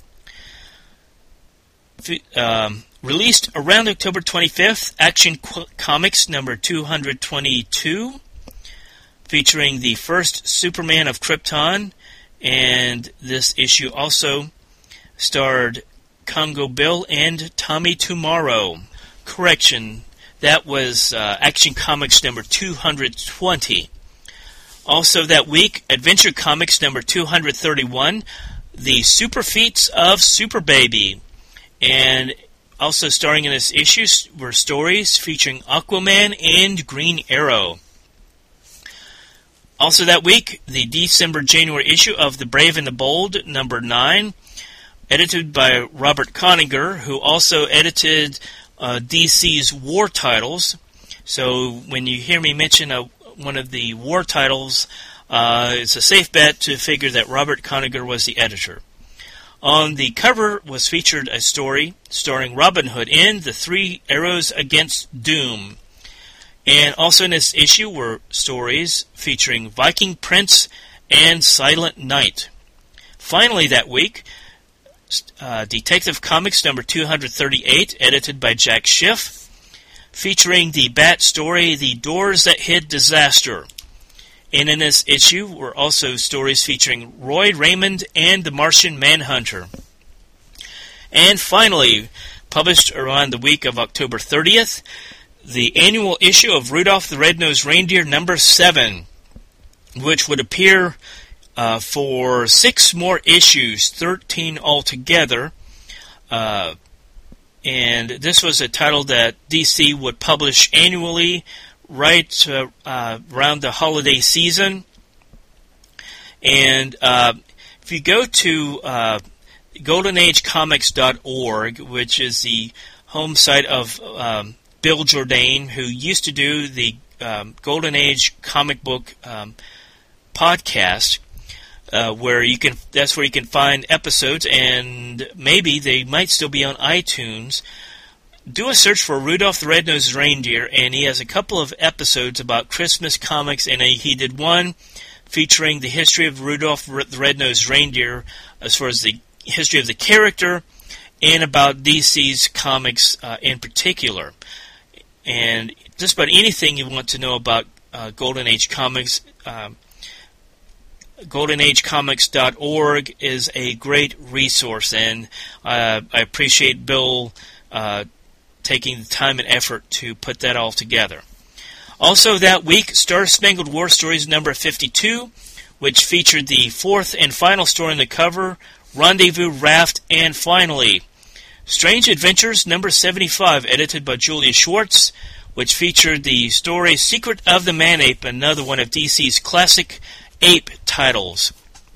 Released around October 25th, Action Comics number 222, featuring the first Superman of Krypton, and this issue also starred Congo Bill and Tommy Tomorrow. Correction, that was Action Comics number 220. Also that week, Adventure Comics number 231, The Super Feats of Super Baby. And also starring in this issue were stories featuring Aquaman and Green Arrow. Also that week, the December-January issue of The Brave and the Bold number 9, edited by Robert Kanigher, who also edited DC's war titles. So when you hear me mention one of the war titles, it's a safe bet to figure that Robert Kanigher was the editor. On the cover was featured a story starring Robin Hood in The 3 Arrows Against Doom. And also in this issue were stories featuring Viking Prince and Silent Knight. Finally that week, Detective Comics number 238, edited by Jack Schiff, featuring the Bat story, The Doors That Hid Disaster. And in this issue were also stories featuring Roy Raymond and the Martian Manhunter. And finally, published around the week of October 30th, the annual issue of Rudolph the Red-Nosed Reindeer number 7, which would appear for 6 more issues, 13 altogether. And this was a title that DC would publish annually right around the holiday season. And if you go to goldenagecomics.org, which is the home site of Bill Jourdain, who used to do the Golden Age comic book podcast, that's where you can find episodes, and maybe they might still be on iTunes. Do a search for Rudolph the Red-Nosed Reindeer, and he has a couple of episodes about Christmas comics, and he did one featuring the history of Rudolph the Red-Nosed Reindeer as far as the history of the character, and about DC's comics in particular. And just about anything you want to know about Golden Age Comics, goldenagecomics.org is a great resource, and I appreciate Bill taking the time and effort to put that all together. Also that week, Star-Spangled War Stories number 52, which featured the fourth and final story on the cover, Rendezvous Raft, and finally, Strange Adventures number 75, edited by Julia Schwartz, which featured the story Secret of the Man-Ape, another one of DC's classic ape titles.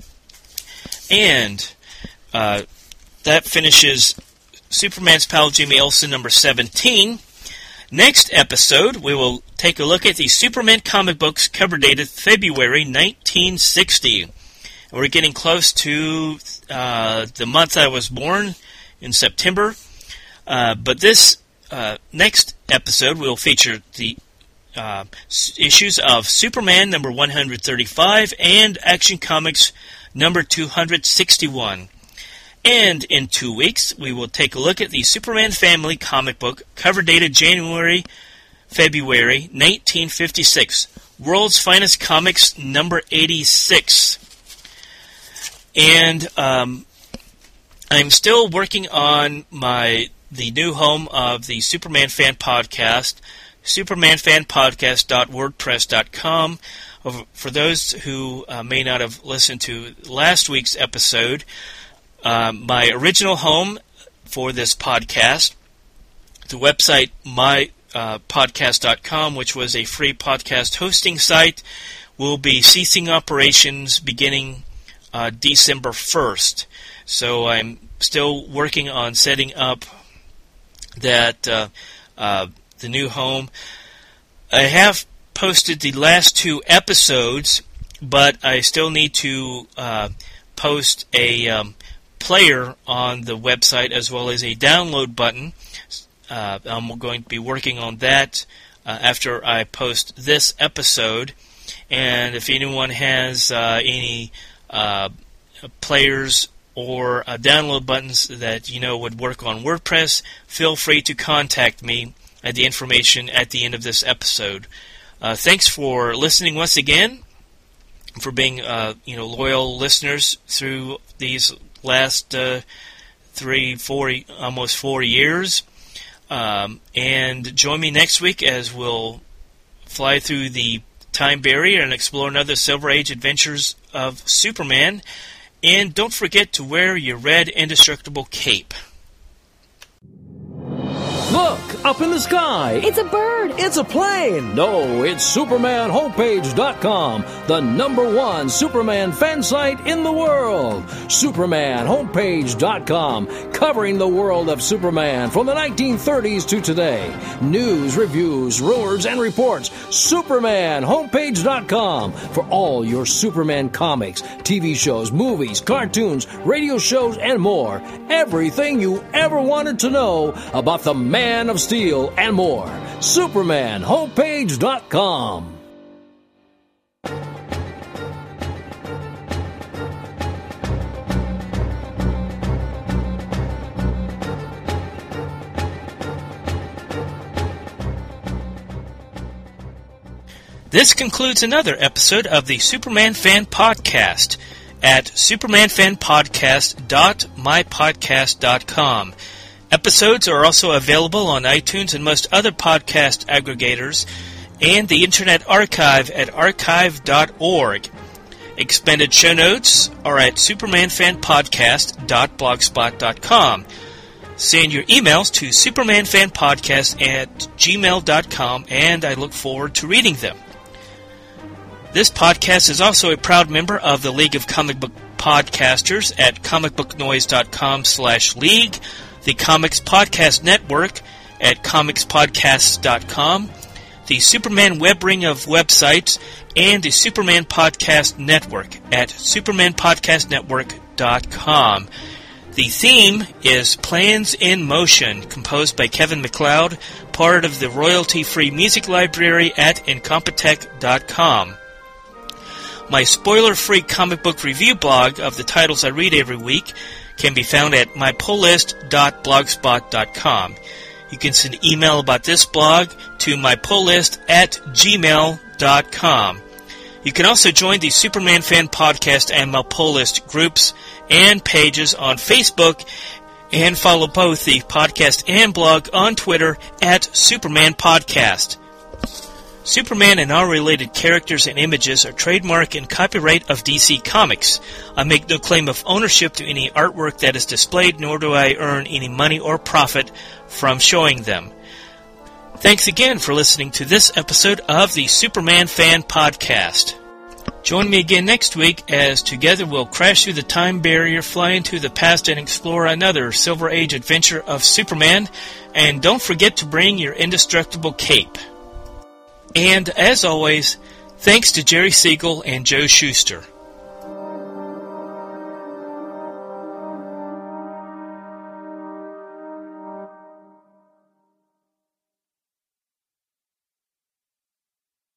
And that finishes Superman's Pal Jimmy Olsen number 17. Next episode, we will take a look at the Superman comic books cover dated February 1960. We're getting close to the month I was born, in September. But this next episode will feature the issues of Superman number 135 and Action Comics number 261. And in 2 weeks, we will take a look at the Superman Family comic book, cover dated February 1956, World's Finest Comics number 86. And I'm still working on my the new home of the Superman Fan Podcast, supermanfanpodcast.wordpress.com. For those who may not have listened to last week's episode, my original home for this podcast, the website mypodcast.com, which was a free podcast hosting site, will be ceasing operations beginning December 1st. So I'm still working on setting up that the new home. I have posted the last 2 episodes, but I still need to post a player on the website as well as a download button. I'm going to be working on that after I post this episode. And if anyone has any players or download buttons that would work on WordPress, feel free to contact me at the information at the end of this episode. Thanks for listening once again, for being loyal listeners through these last 3, almost 4 years. And join me next week as we'll fly through the time barrier and explore another Silver Age adventures of Superman. And don't forget to wear your red indestructible cape. Look, up in the sky. It's a bird. It's a plane. No, it's SupermanHomepage.com, the #1 Superman fan site in the world. SupermanHomepage.com, covering the world of Superman from the 1930s to today. News, reviews, rumors, and reports. SupermanHomepage.com for all your Superman comics, TV shows, movies, cartoons, radio shows, and more. Everything you ever wanted to know about the Man of Steel and more. SupermanHomepage.com. This concludes another episode of the Superman Fan Podcast at supermanfanpodcast.mypodcast.com. Episodes are also available on iTunes and most other podcast aggregators, and the Internet Archive at archive.org. Expanded show notes are at supermanfanpodcast.blogspot.com. Send your emails to supermanfanpodcast@gmail.com, and I look forward to reading them. This podcast is also a proud member of the League of Comic Book Podcasters at comicbooknoise.com/league, the Comics Podcast Network at comicspodcasts.com, the Superman web ring of websites, and the Superman Podcast Network at supermanpodcastnetwork.com. The theme is Plans in Motion, composed by Kevin MacLeod, part of the royalty-free music library at incompetech.com. My spoiler-free comic book review blog of the titles I read every week can be found at mypullist.blogspot.com. You can send an email about this blog to mypullist@gmail.com. You can also join the Superman Fan Podcast and My Pull List groups and pages on Facebook, and follow both the podcast and blog on Twitter at Superman Podcast. Superman and all related characters and images are trademark and copyright of DC Comics. I make no claim of ownership to any artwork that is displayed, nor do I earn any money or profit from showing them. Thanks again for listening to this episode of the Superman Fan Podcast. Join me again next week as together we'll crash through the time barrier, fly into the past, and explore another Silver Age adventure of Superman. And don't forget to bring your indestructible cape. And, as always, thanks to Jerry Siegel and Joe Shuster.